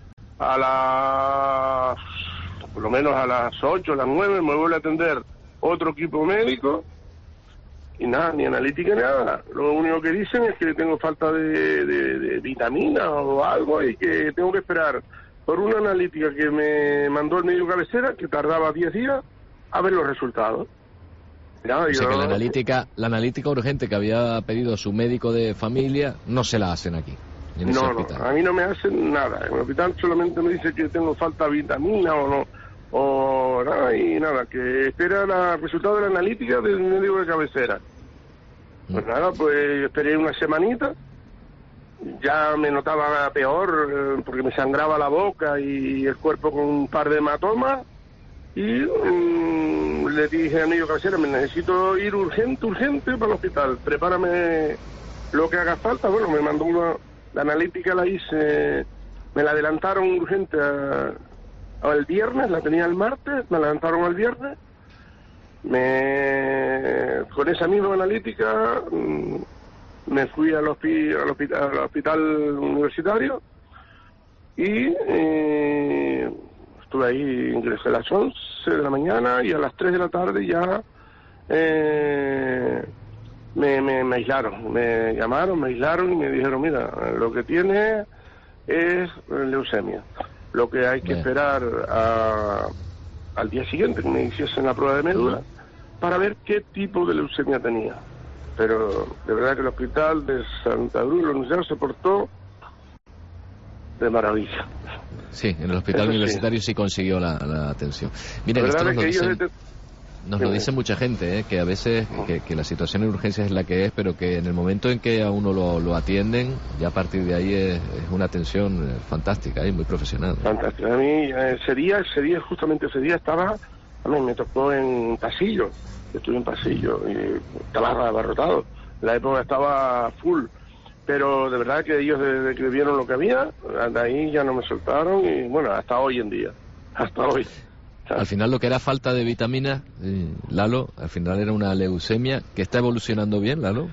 Por lo menos a las 8, a las 9 me vuelve a atender otro equipo médico y nada, ni analítica ni nada. Lo único que dicen es que tengo falta de vitamina o algo y que tengo que esperar por una analítica que me mandó el médico cabecera, que tardaba 10 días, a ver los resultados. Ya, o sea que la analítica urgente que había pedido su médico de familia no se la hacen aquí, en ese hospital. A mí no me hacen nada. En el hospital solamente me dice que tengo falta de vitamina o nada, y nada, que espera el resultado de la analítica del médico de cabecera. Pues nada, pues esperé una semanita. Ya me notaba peor porque me sangraba la boca y el cuerpo con un par de hematomas y le dije al médico cabecera, me necesito ir urgente para el hospital, prepárame lo que haga falta. Bueno, me mandó la analítica, la hice, me la adelantaron urgente al viernes, la tenía el martes, me la adelantaron al viernes, con esa misma analítica me fui al hospital universitario y estuve ahí, ingresé a las 11 de la mañana y a las 3 de la tarde ya me aislaron, me llamaron, me aislaron y me dijeron, mira, lo que tiene es leucemia. Lo que hay que esperar al día siguiente que me hiciesen la prueba de médula para ver qué tipo de leucemia tenía. Pero de verdad que el hospital de Santa Cruz, la universidad, se portó de maravilla. Sí, en el hospital universitario sí consiguió la atención. Miren, esto nos lo dice mucha gente, que a veces que la situación en urgencias es la que es, pero que en el momento en que a uno lo atienden, ya a partir de ahí es una atención fantástica y muy profesional. Fantástica. A mí justamente ese día a mí me tocó en pasillo. Estuve en pasillo y estaba abarrotado. La época estaba full, pero de verdad que ellos desde que vieron lo que había, de ahí ya no me soltaron y bueno, hasta hoy en día, hasta hoy. Al final lo que era falta de vitaminas, Lalo, al final era una leucemia que está evolucionando bien, Lalo.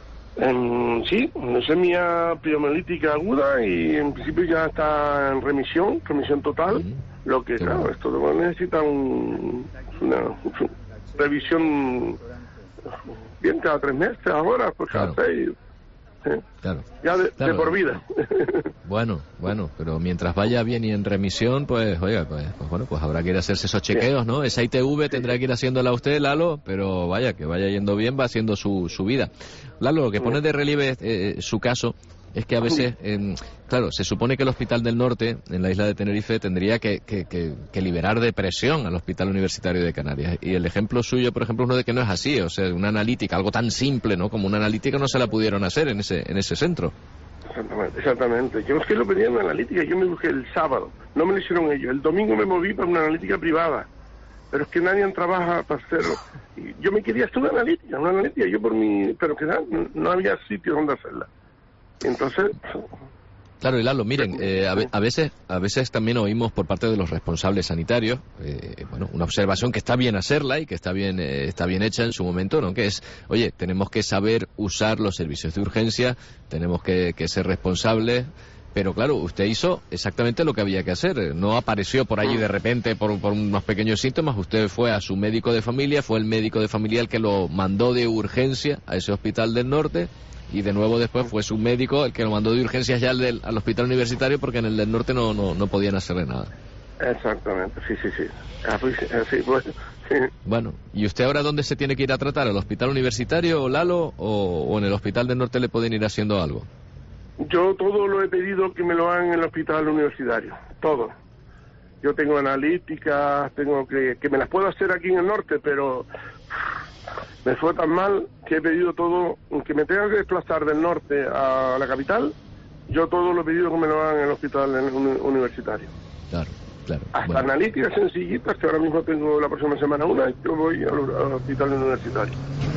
Sí, leucemia pliomelítica aguda y en principio ya está en remisión total, lo que claro, esto necesita una revisión bien cada 3 meses ahora, pues cada 6. Claro. Ya de por vida. Bueno, pero mientras vaya bien y en remisión, pues oiga, pues habrá que ir a hacerse esos chequeos, ¿no? Esa ITV tendrá que ir haciéndola usted, Lalo, pero vaya, que vaya yendo bien, va haciendo su vida. Lalo, lo que pone de relieve su caso es que a veces, claro, se supone que el Hospital del Norte, en la isla de Tenerife, tendría que liberar de presión al Hospital Universitario de Canarias. Y el ejemplo suyo, por ejemplo, es uno de que no es así. O sea, una analítica, algo tan simple, ¿no? Como una analítica no se la pudieron hacer en ese centro. Exactamente. Yo es que lo pedí en una analítica, yo me busqué el sábado. No me lo hicieron ellos. El domingo me moví para una analítica privada. Pero es que nadie trabaja para hacerlo. Y yo me quería hacer una analítica, yo por mi... Pero que no había sitio donde hacerla. Entonces... Claro, y Lalo, miren, a veces también oímos por parte de los responsables sanitarios, una observación que está bien hacerla y que está bien hecha en su momento, ¿no? Que es, oye, tenemos que saber usar los servicios de urgencia, tenemos que ser responsables, pero claro, usted hizo exactamente lo que había que hacer, no apareció por allí de repente por unos pequeños síntomas, usted fue a su médico de familia, fue el médico de familia el que lo mandó de urgencia a ese Hospital del Norte. Y de nuevo después fue su médico el que lo mandó de urgencias ya al hospital universitario porque en el del norte no podían hacerle nada. Exactamente, sí. Así, pues, sí. Bueno, ¿y usted ahora dónde se tiene que ir a tratar? ¿Al hospital universitario, Lalo, o en el hospital del norte le pueden ir haciendo algo? Yo todo lo he pedido que me lo hagan en el hospital universitario, todo. Yo tengo analíticas, tengo que me las puedo hacer aquí en el norte, pero... me fue tan mal que he pedido todo, que me tenga que desplazar del norte a la capital, yo todo lo he pedido que me lo hagan en el hospital universitario. Claro. Hasta analíticas sencillitas, que ahora mismo tengo la próxima semana una, y yo voy al hospital universitario.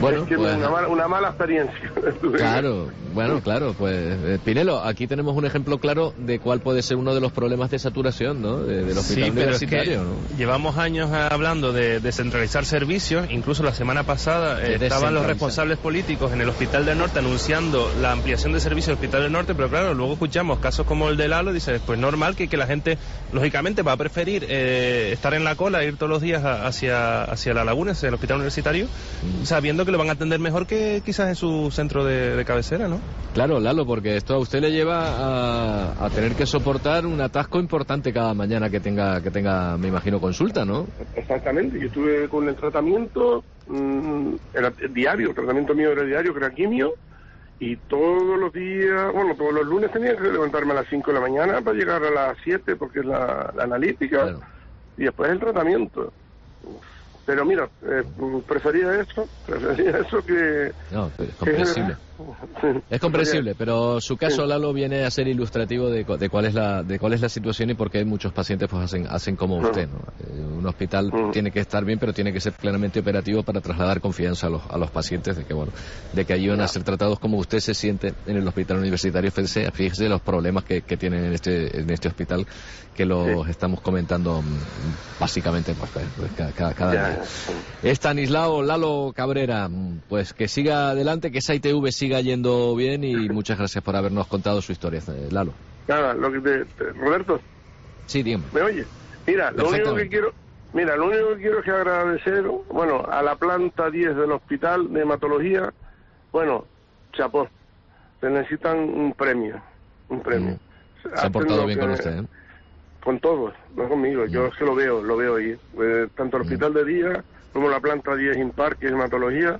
Bueno, es que pues, una mala experiencia. Claro, bueno, claro, pues Pinelo, aquí tenemos un ejemplo claro de cuál puede ser uno de los problemas de saturación, ¿no? Del hospital universitario, ¿no? Llevamos años hablando de descentralizar servicios, incluso la semana pasada estaban los responsables políticos en el Hospital del Norte anunciando la ampliación de servicios del Hospital del Norte, pero claro, luego escuchamos casos como el de Lalo, y dice, pues normal que la gente, lógicamente, va a preferir estar en la cola, ir todos los días hacia la laguna, hacia el Hospital Universitario, sabiendo que lo van a atender mejor que quizás en su centro de cabecera, ¿no? Claro, Lalo, porque esto a usted le lleva a tener que soportar un atasco importante cada mañana que tenga, me imagino, consulta, ¿no? Exactamente, yo estuve con el tratamiento, era diario, el tratamiento mío era diario, que era quimio, y todos los días, bueno, todos los lunes tenía que levantarme a las 5 de la mañana para llegar a las 7, porque es la analítica, claro. Y después el tratamiento. Pero mira, prefería eso que... No, es comprensible. Es comprensible, pero su caso, Lalo, viene a ser ilustrativo de cuál es la situación y por qué muchos pacientes pues hacen como usted, ¿no? Un hospital tiene que estar bien, pero tiene que ser plenamente operativo para trasladar confianza a los pacientes de que allí van a ser tratados como usted se siente en el hospital universitario. Fíjese los problemas que tienen en este hospital, que los estamos comentando básicamente cada día. Estanislao Lalo Cabrera, pues que siga adelante, que esa ITV siga yendo bien, y muchas gracias por habernos contado su historia, Lalo. Nada, Roberto. Sí, dígame. ¿Me oye? Mira, lo único que quiero es que agradecer, bueno, a la planta 10 del hospital de hematología, bueno, chapó, se necesitan un premio. Se ha portado bien con usted, ¿eh? Con todos, no conmigo, yo es que lo veo ahí, tanto el hospital de día como la planta 10 Impar, que es hematología,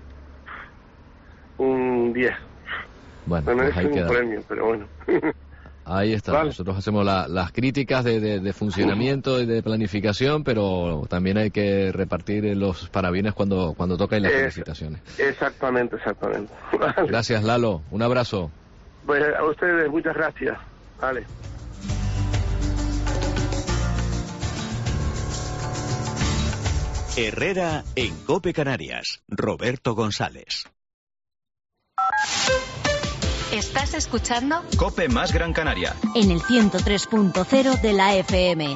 un 10. Bueno, pues ahí queda. Un premio, pero bueno. Ahí está, vale. Nosotros hacemos las críticas de funcionamiento y de planificación, pero también hay que repartir los parabienes cuando toca y las felicitaciones. Exactamente. Vale. Gracias, Lalo, un abrazo. Pues a ustedes, muchas gracias. Vale. Herrera en COPE Canarias. Roberto González. ¿Estás escuchando? COPE más Gran Canaria. En el 103.0 de la FM.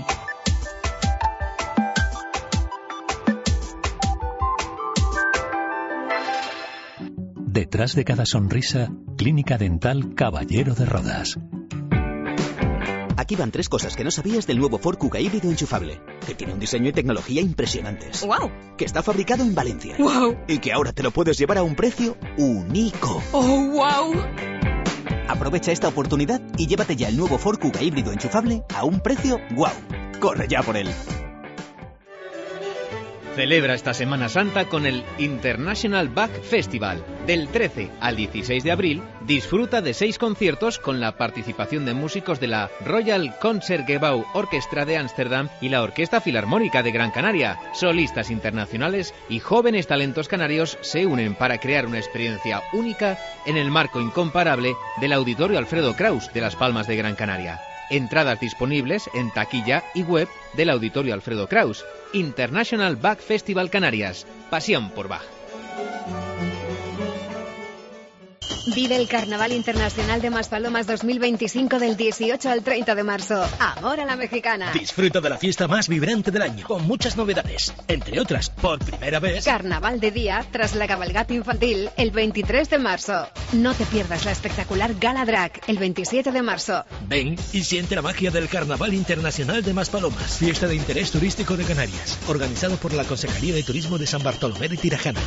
Detrás de cada sonrisa, Clínica Dental Caballero de Rodas. Aquí van 3 cosas que no sabías del nuevo Ford Kuga híbrido enchufable. Que tiene un diseño y tecnología impresionantes. ¡Wow! Que está fabricado en Valencia. ¡Wow! Y que ahora te lo puedes llevar a un precio único. ¡Oh, wow! Aprovecha esta oportunidad y llévate ya el nuevo Ford Kuga híbrido enchufable a un precio ¡wow! Corre ya por él. Celebra esta Semana Santa con el International Bach Festival. Del 13 al 16 de abril, disfruta de 6 conciertos con la participación de músicos de la Royal Concertgebouw Orchestra de Ámsterdam y la Orquesta Filarmónica de Gran Canaria. Solistas internacionales y jóvenes talentos canarios se unen para crear una experiencia única en el marco incomparable del Auditorio Alfredo Kraus de Las Palmas de Gran Canaria. Entradas disponibles en taquilla y web del Auditorio Alfredo Kraus. International Bach Festival Canarias. Pasión por Bach. Vive el Carnaval Internacional de Maspalomas 2025 del 18 al 30 de marzo. Ahora la mexicana. Disfruta de la fiesta más vibrante del año, con muchas novedades. Entre otras, por primera vez... Carnaval de día, tras la cabalgata infantil, el 23 de marzo. No te pierdas la espectacular Gala Drag, el 27 de marzo. Ven y siente la magia del Carnaval Internacional de Maspalomas, fiesta de interés turístico de Canarias, organizado por la Consejería de Turismo de San Bartolomé de Tirajana.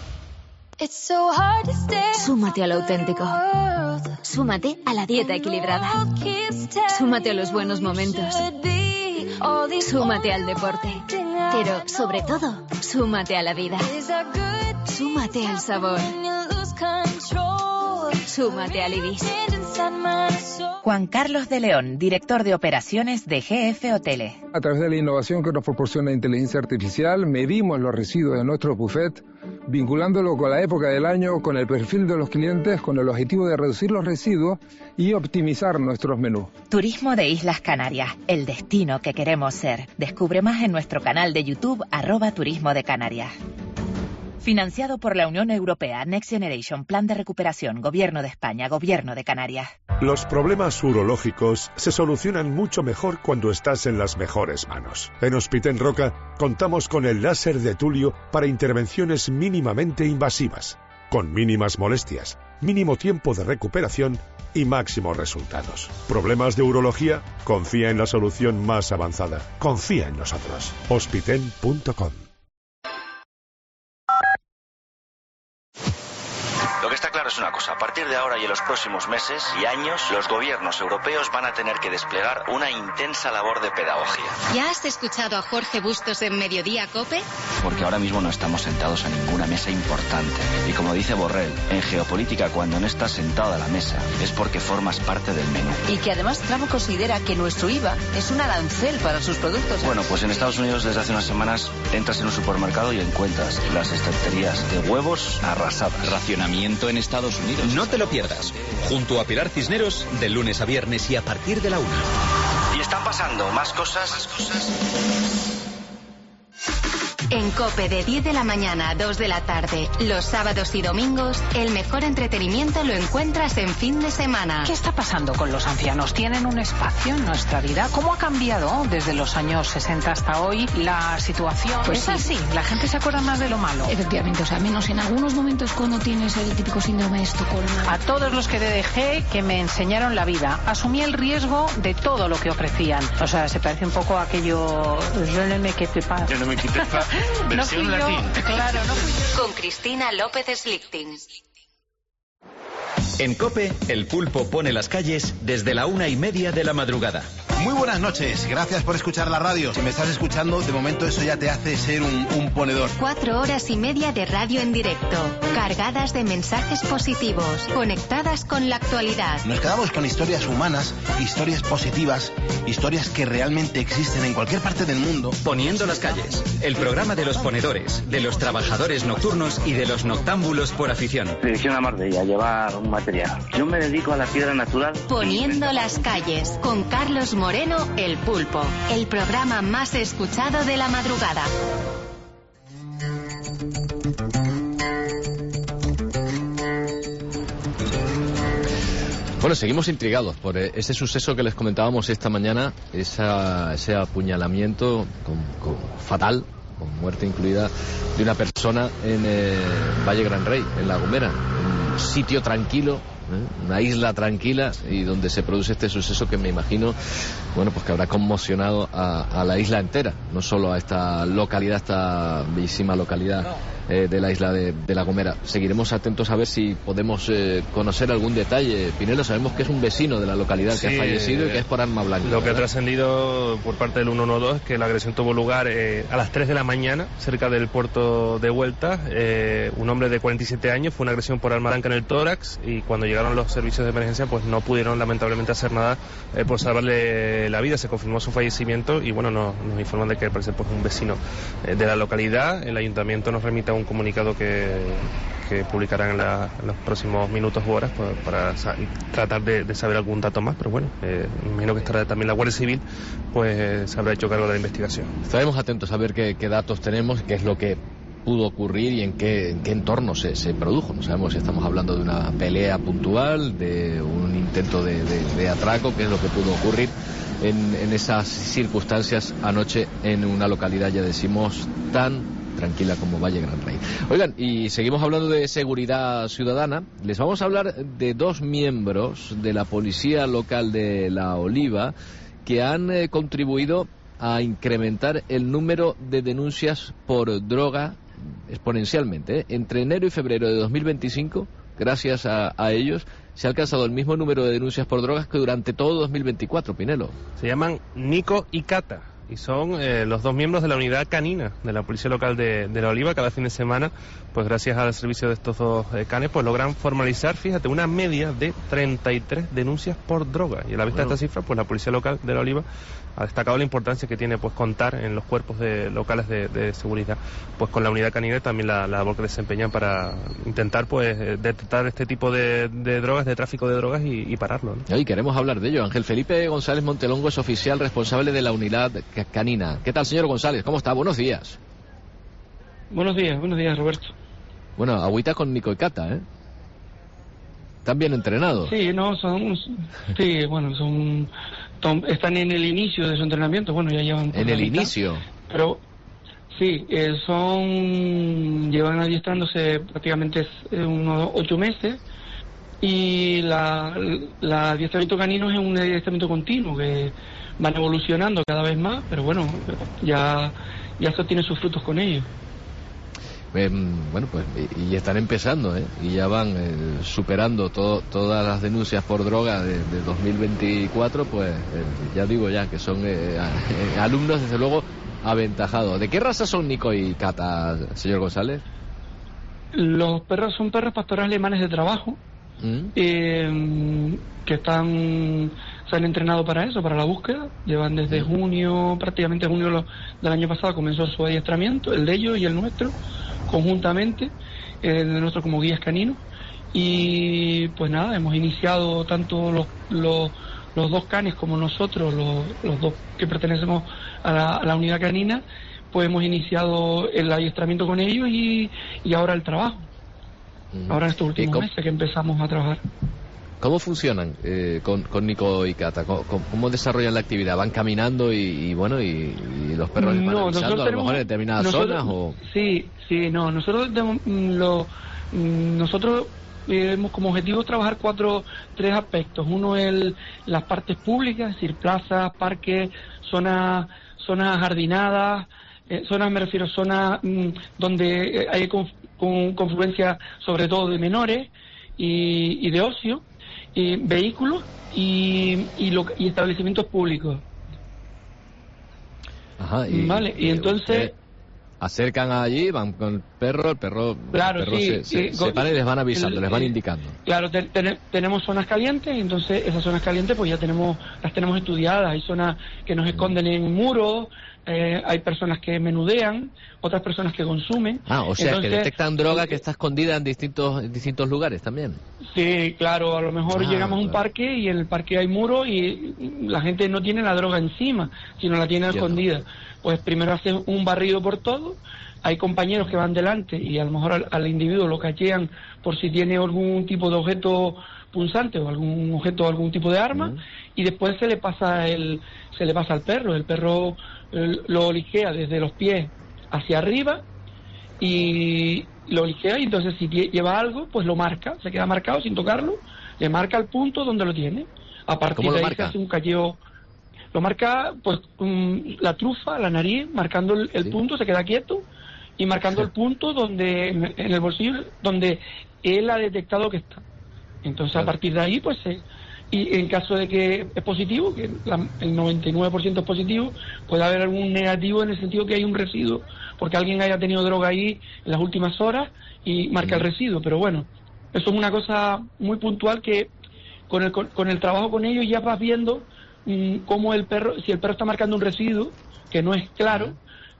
Súmate a lo auténtico. Súmate a la dieta equilibrada. Súmate a los buenos momentos. Súmate al deporte. Pero, sobre todo, súmate a la vida. Súmate al sabor. Súmate al Ibis. Juan Carlos de León, director de operaciones de GF Hoteles. A través de la innovación que nos proporciona la inteligencia artificial, medimos los residuos de nuestro buffet, vinculándolo con la época del año, con el perfil de los clientes, con el objetivo de reducir los residuos y optimizar nuestros menús. Turismo de Islas Canarias, el destino que queremos ser. Descubre más en nuestro canal de YouTube, @Turismo de Canarias. Financiado por la Unión Europea, Next Generation, Plan de Recuperación, Gobierno de España, Gobierno de Canarias. Los problemas urológicos se solucionan mucho mejor cuando estás en las mejores manos. En Hospiten Roca contamos con el láser de Tulio para intervenciones mínimamente invasivas, con mínimas molestias, mínimo tiempo de recuperación y máximos resultados. ¿Problemas de urología? Confía en la solución más avanzada. Confía en nosotros. Hospiten.com. Lo que está claro es una cosa: a partir de ahora y en los próximos meses y años, los gobiernos europeos van a tener que desplegar una intensa labor de pedagogía. ¿Ya has escuchado a Jorge Bustos en Mediodía COPE? Porque ahora mismo no estamos sentados a ninguna mesa importante. Y como dice Borrell, en geopolítica, cuando no estás sentado a la mesa es porque formas parte del menú. Y que además Trump considera que nuestro IVA es un arancel para sus productos. Bueno, pues en Estados Unidos desde hace unas semanas entras en un supermercado y encuentras las estanterías de huevos arrasadas. Racionamiento en Estados Unidos. No te lo pierdas. Junto a Pilar Cisneros, de lunes a viernes y a partir de la 1. Y están pasando más cosas. En COPE de 10 de la mañana a 2 de la tarde, los sábados y domingos, el mejor entretenimiento lo encuentras en fin de semana. ¿Qué está pasando con los ancianos? ¿Tienen un espacio en nuestra vida? ¿Cómo ha cambiado desde los años 60 hasta hoy la situación? Pues es así, la gente se acuerda más de lo malo. Efectivamente, o sea, menos en algunos momentos cuando tienes el típico síndrome de Estocolmo. A todos los que dejé, que me enseñaron la vida, asumí el riesgo de todo lo que ofrecían. O sea, se parece un poco a aquello... Yo no me quité pa. Yo no me quité pa. Versión latín. Claro, no fui yo. Con Cristina López Slichting. En COPE, el pulpo pone las calles desde la 1:30 de la madrugada. Muy buenas noches, gracias por escuchar la radio. Si me estás escuchando, de momento eso ya te hace ser un ponedor. 4 horas y media de radio en directo, cargadas de mensajes positivos, conectadas con la actualidad. Nos quedamos con historias humanas, historias positivas, historias que realmente existen en cualquier parte del mundo. Poniendo las calles, el programa de los ponedores, de los trabajadores nocturnos y de los noctámbulos por afición. Dirección a Marbella, llevar un material. Yo me dedico a la piedra natural. Poniendo las calles, con Carlos Moreno, el pulpo, el programa más escuchado de la madrugada. Bueno, seguimos intrigados por ese suceso que les comentábamos esta mañana, ese apuñalamiento fatal, con muerte incluida, de una persona en Valle Gran Rey, en La Gomera, un sitio tranquilo, una isla tranquila, y donde se produce este suceso que me imagino, bueno, pues que habrá conmocionado a la isla entera, no solo a esta localidad, esta bellísima localidad de la isla de La Gomera. Seguiremos atentos a ver si podemos conocer algún detalle. Pinelo, sabemos que es un vecino de la localidad que ha fallecido y que es por arma blanca. Lo que ha trascendido por parte del 112 es que la agresión tuvo lugar a las 3 de la mañana, cerca del puerto de Vuelta. Un hombre de 47 años, fue una agresión por arma blanca en el tórax, y cuando llegaron los servicios de emergencia pues no pudieron lamentablemente hacer nada por salvarle la vida. Se confirmó su fallecimiento y bueno, nos informan de que parece pues un vecino de la localidad. El ayuntamiento nos remite a un comunicado que publicarán en los próximos minutos u horas para tratar de saber algún dato más, pero bueno, me imagino que estará también la Guardia Civil, pues se habrá hecho cargo de la investigación. Estaremos atentos a ver qué datos tenemos, qué es lo que pudo ocurrir y en qué entorno se produjo. No sabemos si estamos hablando de una pelea puntual, de un intento de atraco, qué es lo que pudo ocurrir en esas circunstancias anoche en una localidad, ya decimos, tan tranquila como Valle Gran Rey. Oigan, y seguimos hablando de seguridad ciudadana. Les vamos a hablar de 2 miembros de la policía local de La Oliva que han contribuido a incrementar el número de denuncias por droga exponencialmente. Entre enero y febrero de 2025, gracias a ellos, se ha alcanzado el mismo número de denuncias por drogas que durante todo 2024, Pinelo. Se llaman Nico y Cata, y son los 2 miembros de la unidad canina de la policía local de La Oliva. Cada fin de semana, pues gracias al servicio de estos 2 canes, pues logran formalizar, fíjate, una media de 33 denuncias por droga. Y a la vista de esta cifra, pues la policía local de La Oliva ha destacado la importancia que tiene pues contar en los cuerpos locales de seguridad pues con la unidad canina, y también la labor que desempeñan para intentar pues detectar este tipo de drogas, de tráfico de drogas y pararlo, ¿no? Y queremos hablar de ello. Ángel Felipe González Montelongo es oficial responsable de la unidad canina. ¿Qué tal, señor González? ¿Cómo está? Buenos días. Buenos días, Roberto. Bueno, agüita con Nico y Cata, ¿eh? Están bien entrenados. Sí, no, sí, bueno, están en el inicio de su entrenamiento, bueno, ya llevan... ¿En el inicio? Pero, sí, llevan adiestrándose prácticamente unos 8 meses, y el adiestramiento canino es un adiestramiento continuo, que van evolucionando cada vez más, pero bueno, ya eso tiene sus frutos con ellos. Bueno, pues y están empezando, y ya van superando todas las denuncias por droga de 2024, pues ya digo que son alumnos desde luego aventajados. ¿De qué raza son Nico y Cata, señor González? Los perros son perros pastorales alemanes de trabajo, que se han entrenado para eso, para la búsqueda. Llevan desde prácticamente junio del año pasado comenzó su adiestramiento, el de ellos y el nuestro conjuntamente, el de nosotros como guías caninos. Y pues nada, hemos iniciado tanto los dos canes como nosotros, los dos que pertenecemos a la unidad canina, pues hemos iniciado el adiestramiento con ellos y ahora el trabajo. Ahora en estos últimos meses que empezamos a trabajar. ¿Cómo funcionan con Nico y Cata? ¿Cómo desarrollan la actividad? ¿Van caminando y los perros les van avisando a lo mejor en determinadas zonas? ¿O? Sí, no. Nosotros hemos como objetivo trabajar tres aspectos. Uno es las partes públicas, es decir, plazas, parques, zonas jardinadas, zonas donde hay confluencia sobre todo de menores y de ocio, y vehículos y establecimientos públicos. Ajá, vale, y entonces acercan allí, van con el perro claro, sí, se para y les van avisando, les van indicando. Claro, tenemos zonas calientes, y entonces esas zonas calientes pues las tenemos estudiadas. Hay zonas que nos esconden en muros, hay personas que menudean, otras personas que consumen. O sea, entonces, que detectan droga que está escondida en distintos lugares también. Sí, claro, a lo mejor llegamos a un parque y en el parque hay muros y la gente no tiene la droga encima, sino la tiene escondida. Pues primero hacen un barrido por todo, hay compañeros que van delante y a lo mejor al individuo lo cachean por si tiene algún tipo de objeto punzante o algún tipo de arma, y después se le pasa al perro. El perro lo olijea desde los pies hacia arriba y lo olijea, y entonces si lleva algo pues lo marca, se queda marcado sin tocarlo, le marca el punto donde lo tiene. A partir de ahí se hace un cacheo. Lo marca pues la trufa, la nariz, marcando el punto, se queda quieto y marcando el punto donde en el bolsillo donde él ha detectado que está. Entonces a partir de ahí pues y en caso de que es positivo, que el 99% es positivo, puede haber algún negativo en el sentido que hay un residuo, porque alguien haya tenido droga ahí en las últimas horas y marca el residuo. Pero bueno, eso es una cosa muy puntual que con el trabajo con ellos ya vas viendo cómo si el perro está marcando un residuo que no es claro,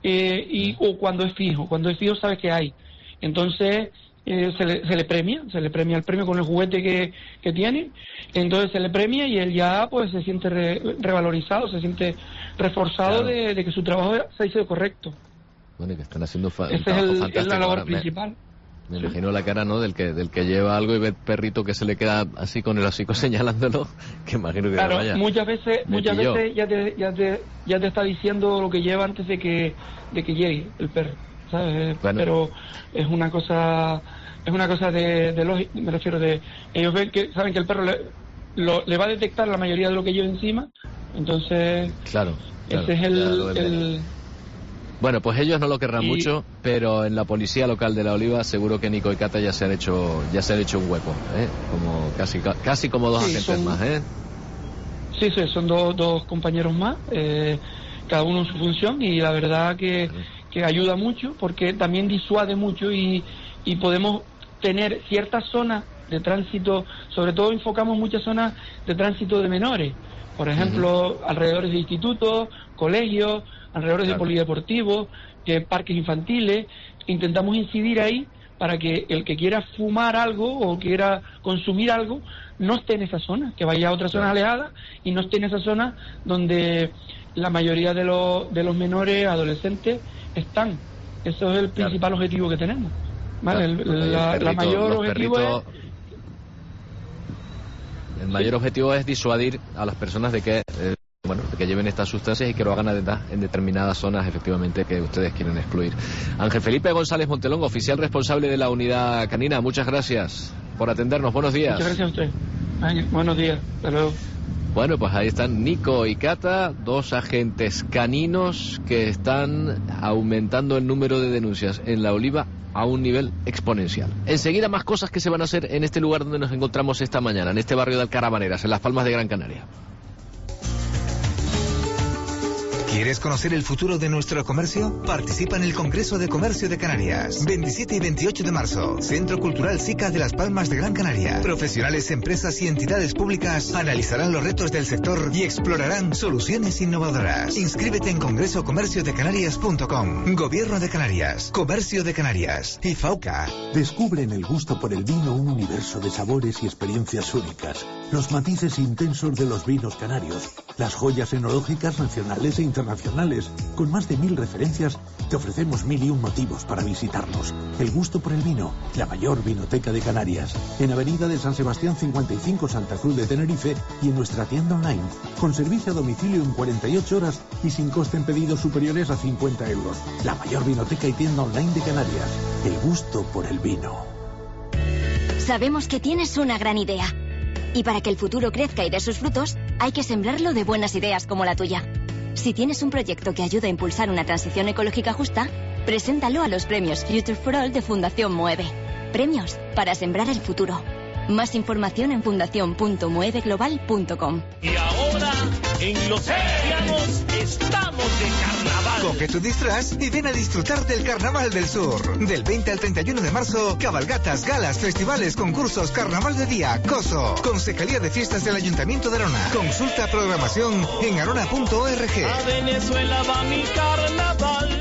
o cuando es fijo sabes que hay. Entonces se le premia el premio con el juguete que tiene. Entonces se le premia y él ya pues se siente revalorizado, se siente reforzado, claro, de que su trabajo se ha hecho correcto. Bueno, y que están haciendo esa es la labor principal. Me imagino la cara, ¿no?, del que lleva algo y ve el perrito que se le queda así con el hocico señalándolo, que imagino que claro, vaya. Muchas veces ya te está diciendo lo que lleva antes de que llegue el perro, ¿sabes? Bueno. Pero es una cosa de lógica, me refiero de ellos saben que el perro le va a detectar la mayoría de lo que lleva encima, entonces claro, ese es el Bueno, pues ellos no lo querrán mucho, pero en la policía local de La Oliva seguro que Nico y Cata ya se han hecho un hueco, como casi como dos agentes más, Sí, son dos compañeros más, cada uno en su función, y la verdad que ayuda mucho porque también disuade mucho y podemos tener ciertas zonas de tránsito, sobre todo enfocamos muchas zonas de tránsito de menores, por ejemplo, alrededores de institutos, colegios, alrededores de polideportivos, parques infantiles. Intentamos incidir ahí para que el que quiera fumar algo o quiera consumir algo no esté en esa zona, que vaya a otra zona alejada y no esté en esa zona donde la mayoría de los menores adolescentes están. Eso es el principal objetivo que tenemos. Vale, el mayor objetivo es... El mayor objetivo es disuadir a las personas de que que lleven estas sustancias y que lo hagan en determinadas zonas, efectivamente, que ustedes quieren excluir. Ángel Felipe González Montelongo, oficial responsable de la unidad canina, muchas gracias por atendernos. Buenos días. Muchas gracias a usted. Buenos días. Hasta luego. Bueno, pues ahí están Nico y Cata, dos agentes caninos que están aumentando el número de denuncias en La Oliva a un nivel exponencial. Enseguida más cosas que se van a hacer en este lugar donde nos encontramos esta mañana, en este barrio de Alcaravaneras, en Las Palmas de Gran Canaria. ¿Quieres conocer el futuro de nuestro comercio? Participa en el Congreso de Comercio de Canarias. 27 y 28 de marzo. Centro Cultural SICA de Las Palmas de Gran Canaria. Profesionales, empresas y entidades públicas analizarán los retos del sector y explorarán soluciones innovadoras. Inscríbete en congresocomerciodecanarias.com. Gobierno de Canarias. Comercio de Canarias. Y FAUCA. Descubre en el gusto por el vino un universo de sabores y experiencias únicas. Los matices intensos de los vinos canarios. Las joyas enológicas nacionales e internacionales. Con más de 1000 referencias, te ofrecemos 1001 motivos para visitarnos. El gusto por el vino, la mayor vinoteca de Canarias. En Avenida de San Sebastián 55, Santa Cruz de Tenerife, y en nuestra tienda online, con servicio a domicilio en 48 horas y sin coste en pedidos superiores a 50 euros. La mayor vinoteca y tienda online de Canarias. El gusto por el vino. Sabemos que tienes una gran idea. Y para que el futuro crezca y dé sus frutos, hay que sembrarlo de buenas ideas como la tuya. Si tienes un proyecto que ayuda a impulsar una transición ecológica justa, preséntalo a los premios Future for All de Fundación Mueve. Premios para sembrar el futuro. Más información en fundación.mueveglobal.com. Y ahora, en Los Cristianos, estamos de carnaval. Coge tu disfraz y ven a disfrutar del Carnaval del Sur. Del 20 al 31 de marzo, cabalgatas, galas, festivales, concursos, carnaval de día, COSO. Concejalía de Fiestas del Ayuntamiento de Arona. Consulta programación en arona.org. A Venezuela va mi carnaval.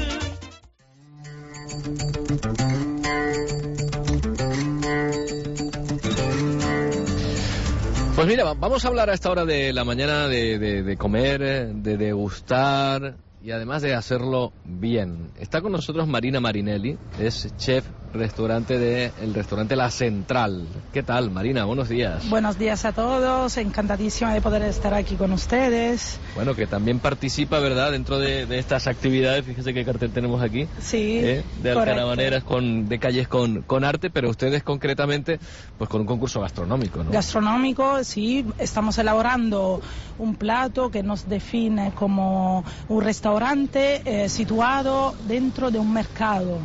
Pues mira, vamos a hablar a esta hora de la mañana de comer, de degustar y además de hacerlo bien. Está con nosotros Marina Marinelli, es chef restaurante del restaurante La Central. ¿Qué tal, Marina? Buenos días. Buenos días a todos, encantadísima de poder estar aquí con ustedes. Bueno, que también participa, ¿verdad?, dentro de estas actividades. Fíjese qué cartel tenemos aquí. Sí, de Alcaravaneras, de calles con arte, pero ustedes concretamente, pues con un concurso gastronómico, ¿no? Gastronómico, sí. Estamos elaborando un plato que nos define como un restaurante situado dentro de un mercado.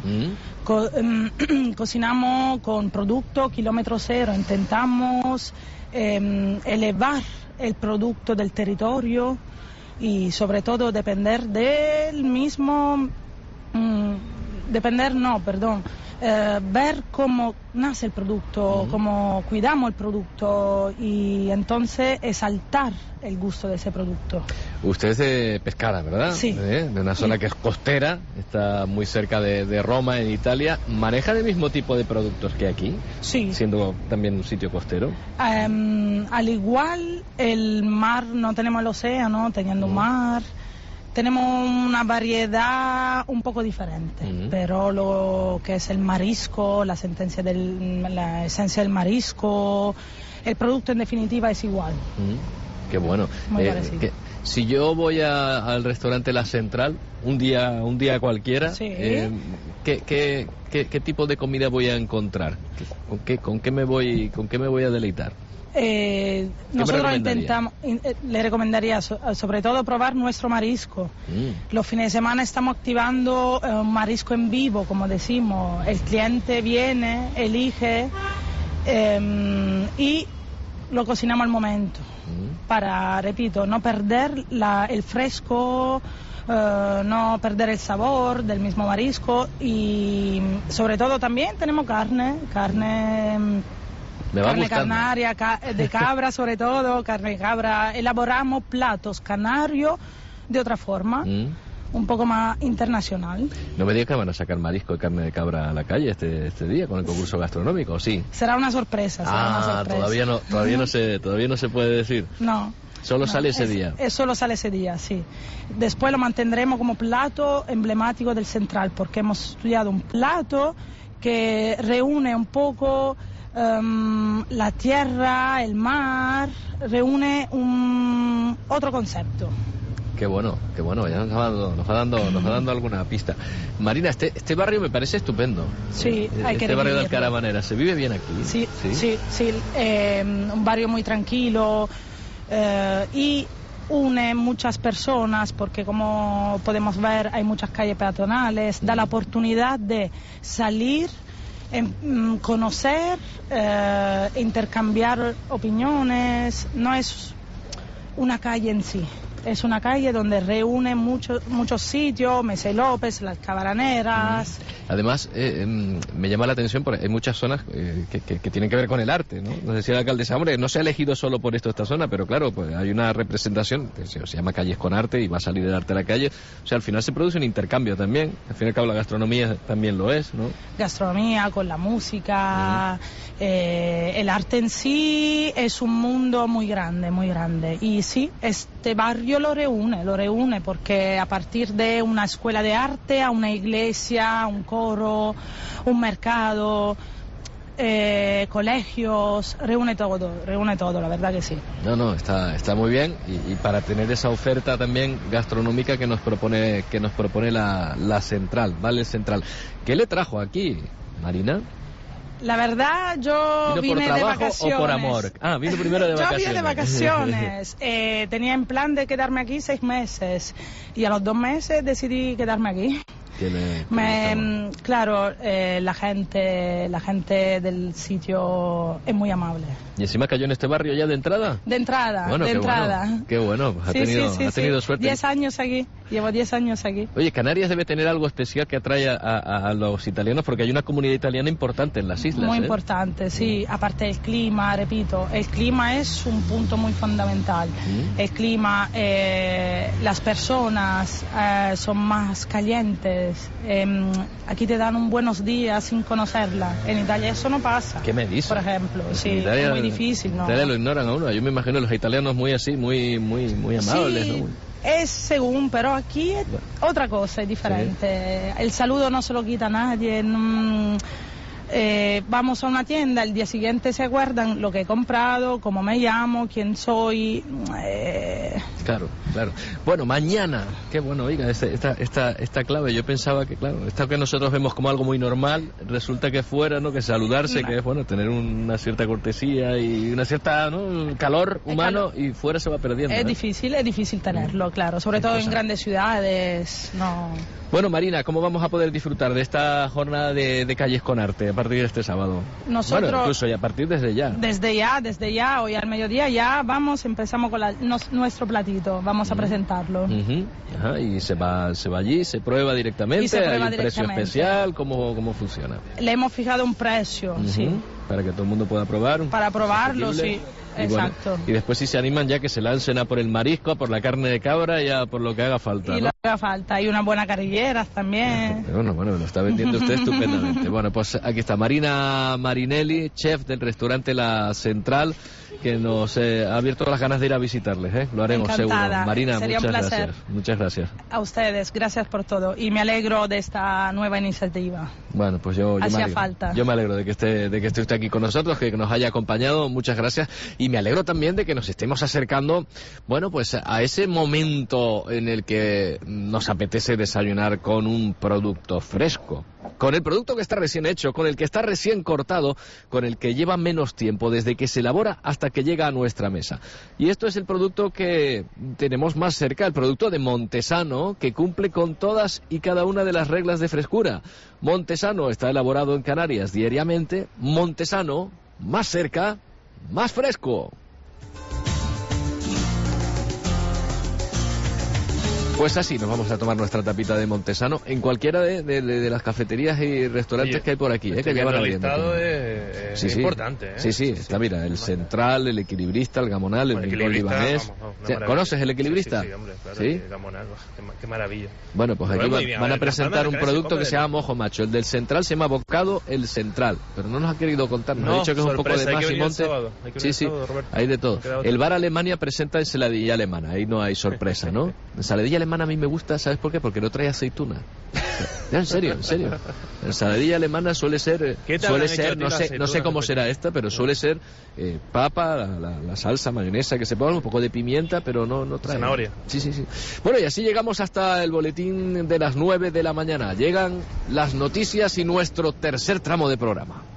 Cocinamos con producto kilómetro cero, intentamos elevar el producto del territorio y sobre todo depender del mismo, ver cómo nace el producto, cómo cuidamos el producto y entonces exaltar el gusto de ese producto. Usted es de Pescara, ¿verdad? Sí. De una zona que es costera, está muy cerca de Roma, en Italia. ¿Manejan el mismo tipo de productos que aquí? Sí. Siendo también un sitio costero. Al igual, el mar, no tenemos el océano, teniendo mar. Tenemos una variedad un poco diferente, pero lo que es el marisco, la esencia del marisco, el producto en definitiva es igual. Qué bueno. Muy parecido. Si yo voy al restaurante La Central, un día cualquiera, sí. ¿Qué tipo de comida voy a encontrar? ¿Con qué me voy a deleitar? Nosotros le recomendaría sobre todo probar nuestro marisco. Los fines de semana estamos activando un marisco en vivo, como decimos. El cliente viene, elige y lo cocinamos al momento para, repito, no perder el fresco, no perder el sabor del mismo marisco y sobre todo también tenemos carne canaria, de cabra sobre todo, carne de cabra. Elaboramos platos canarios de otra forma, un poco más internacional. No me digas que van a sacar marisco y carne de cabra a la calle este día con el concurso gastronómico, ¿sí? Será una sorpresa. Todavía no se puede decir. No. Solo sale ese día. Solo sale ese día, sí. Después lo mantendremos como plato emblemático del Central, porque hemos estudiado un plato que reúne un poco la tierra, el mar, reúne otro concepto. Qué bueno, ya nos va dando alguna pista. Marina, este barrio me parece estupendo. Sí, hay que este barrio de Alcarabanera, ¿se vive bien aquí? Sí, un barrio muy tranquilo y une muchas personas porque, como podemos ver, hay muchas calles peatonales, da la oportunidad de salir, conocer, intercambiar opiniones. No es una calle en sí, es una calle donde reúne muchos sitios, Mesa López, las Cabraneras. Además, me llama la atención porque hay muchas zonas que tienen que ver con el arte, ¿no? Nos decía la alcaldesa, hombre, no se ha elegido solo por esto esta zona, pero claro, pues hay una representación que se llama Calles con Arte y va a salir el arte a la calle. O sea, al final se produce un intercambio también. Al fin y al cabo la gastronomía también lo es, ¿no? Gastronomía con la música, el arte en sí es un mundo muy grande, muy grande. Y sí, este barrio lo reúne porque a partir de una escuela de arte a una iglesia, un coro, un mercado, colegios, reúne todo, la verdad que sí. No, está muy bien y para tener esa oferta también gastronómica que nos propone la Central, ¿vale? Central. ¿Qué le trajo aquí, Marina? La verdad, yo vine de vacaciones. ¿O por amor? Ah, vino primero de vacaciones. Yo vine de vacaciones. Tenía en plan de quedarme aquí 6 meses y a los 2 meses decidí quedarme aquí. Claro, la gente del sitio es muy amable. ¿Y encima cayó en este barrio ya de entrada? De entrada. Qué bueno, ha tenido suerte. 10 años aquí, llevo 10 años aquí. Oye, Canarias debe tener algo especial que atrae a los italianos porque hay una comunidad italiana importante en las islas. Muy importante, sí. Aparte del clima, repito, el clima es un punto muy fundamental. El clima, las personas son más calientes. Aquí te dan un buenos días sin conocerla. En Italia eso no pasa. ¿Qué me dices? Por ejemplo, sí, Italia, es muy difícil, ¿no? Ustedes lo ignoran a uno. Yo me imagino los italianos muy así, muy amables, sí, ¿no? Es según, pero aquí es otra cosa, es diferente. Sí. El saludo no se lo quita a nadie. Vamos a una tienda, el día siguiente se acuerdan lo que he comprado, cómo me llamo, quién soy. Claro. Bueno, mañana, qué bueno, oiga, esta clave, yo pensaba que, claro, esto que nosotros vemos como algo muy normal, resulta que fuera, ¿no? Que saludarse, que es, bueno, tener una cierta cortesía y una cierta, ¿no? Calor humano, y fuera se va perdiendo. Es difícil tenerlo, claro, sobre todo en grandes ciudades, no. Bueno, Marina, ¿cómo vamos a poder disfrutar de esta jornada de Calles con Arte a partir de este sábado? Nosotros, bueno, incluso ya a partir desde ya. Desde ya, hoy al mediodía ya empezamos con nuestro platito, vamos a presentarlo. Ajá, y se va allí, se prueba directamente, hay un precio especial, ¿cómo funciona? Le hemos fijado un precio, sí. Para que todo el mundo pueda probar. Para probarlo, sí. Exacto. Bueno, y después si se animan ya que se lancen a por el marisco, a por la carne de cabra y a por lo que haga falta. Y ¿no? lo que haga falta, hay una buena carrilleras también. Bueno, lo está vendiendo usted estupendamente. Bueno, pues aquí está Marina Marinelli, chef del restaurante La Central, que nos ha abierto las ganas de ir a visitarles, Lo haremos. Encantada. Seguro. Marina, sería muchas un placer. Gracias. Muchas gracias. A ustedes, gracias por todo. Y me alegro de esta nueva iniciativa. Bueno, pues yo me alegro. Falta. Yo me alegro de que esté usted aquí con nosotros, que nos haya acompañado. Muchas gracias. Y me alegro también de que nos estemos acercando, bueno, pues a ese momento en el que nos apetece desayunar con un producto fresco. Con el producto que está recién hecho, con el que está recién cortado, con el que lleva menos tiempo desde que se elabora hasta que llega a nuestra mesa. Y esto es el producto que tenemos más cerca, el producto de Montesano, que cumple con todas y cada una de las reglas de frescura. Montesano está elaborado en Canarias diariamente. Montesano, más cerca, más fresco. Pues así nos vamos a tomar nuestra tapita de Montesano en cualquiera de las cafeterías y restaurantes que hay por aquí, que ya van abriendo. El listado es importante, Sí, está, mira, el Central, el Equilibrista, el Gamonal, el Rincón Libanés. ¿Conoces el Equilibrista? Sí, hombre, claro, el Gamonal, qué maravilla. Bueno, pues aquí van a presentar un producto que se llama Mojo Macho. El del Central se llama Bocado el Central, pero no nos ha querido contar, nos ha dicho que es un poco de más y monte. Sí, hay de todo. El Bar Alemania presenta ensaladilla alemana, ahí no hay sorpresa, ¿no? Ensaladilla alemana alemana a mí me gusta, ¿sabes por qué? Porque no trae aceituna. Ya, en serio. La ensaladilla alemana suele ser, no sé cómo será esta, pero suele ser papa, la salsa, mayonesa que se ponga, un poco de pimienta, pero no trae. Zanahoria. Sí. Bueno, y así llegamos hasta el boletín de las 9 de la mañana. Llegan las noticias y nuestro tercer tramo de programa.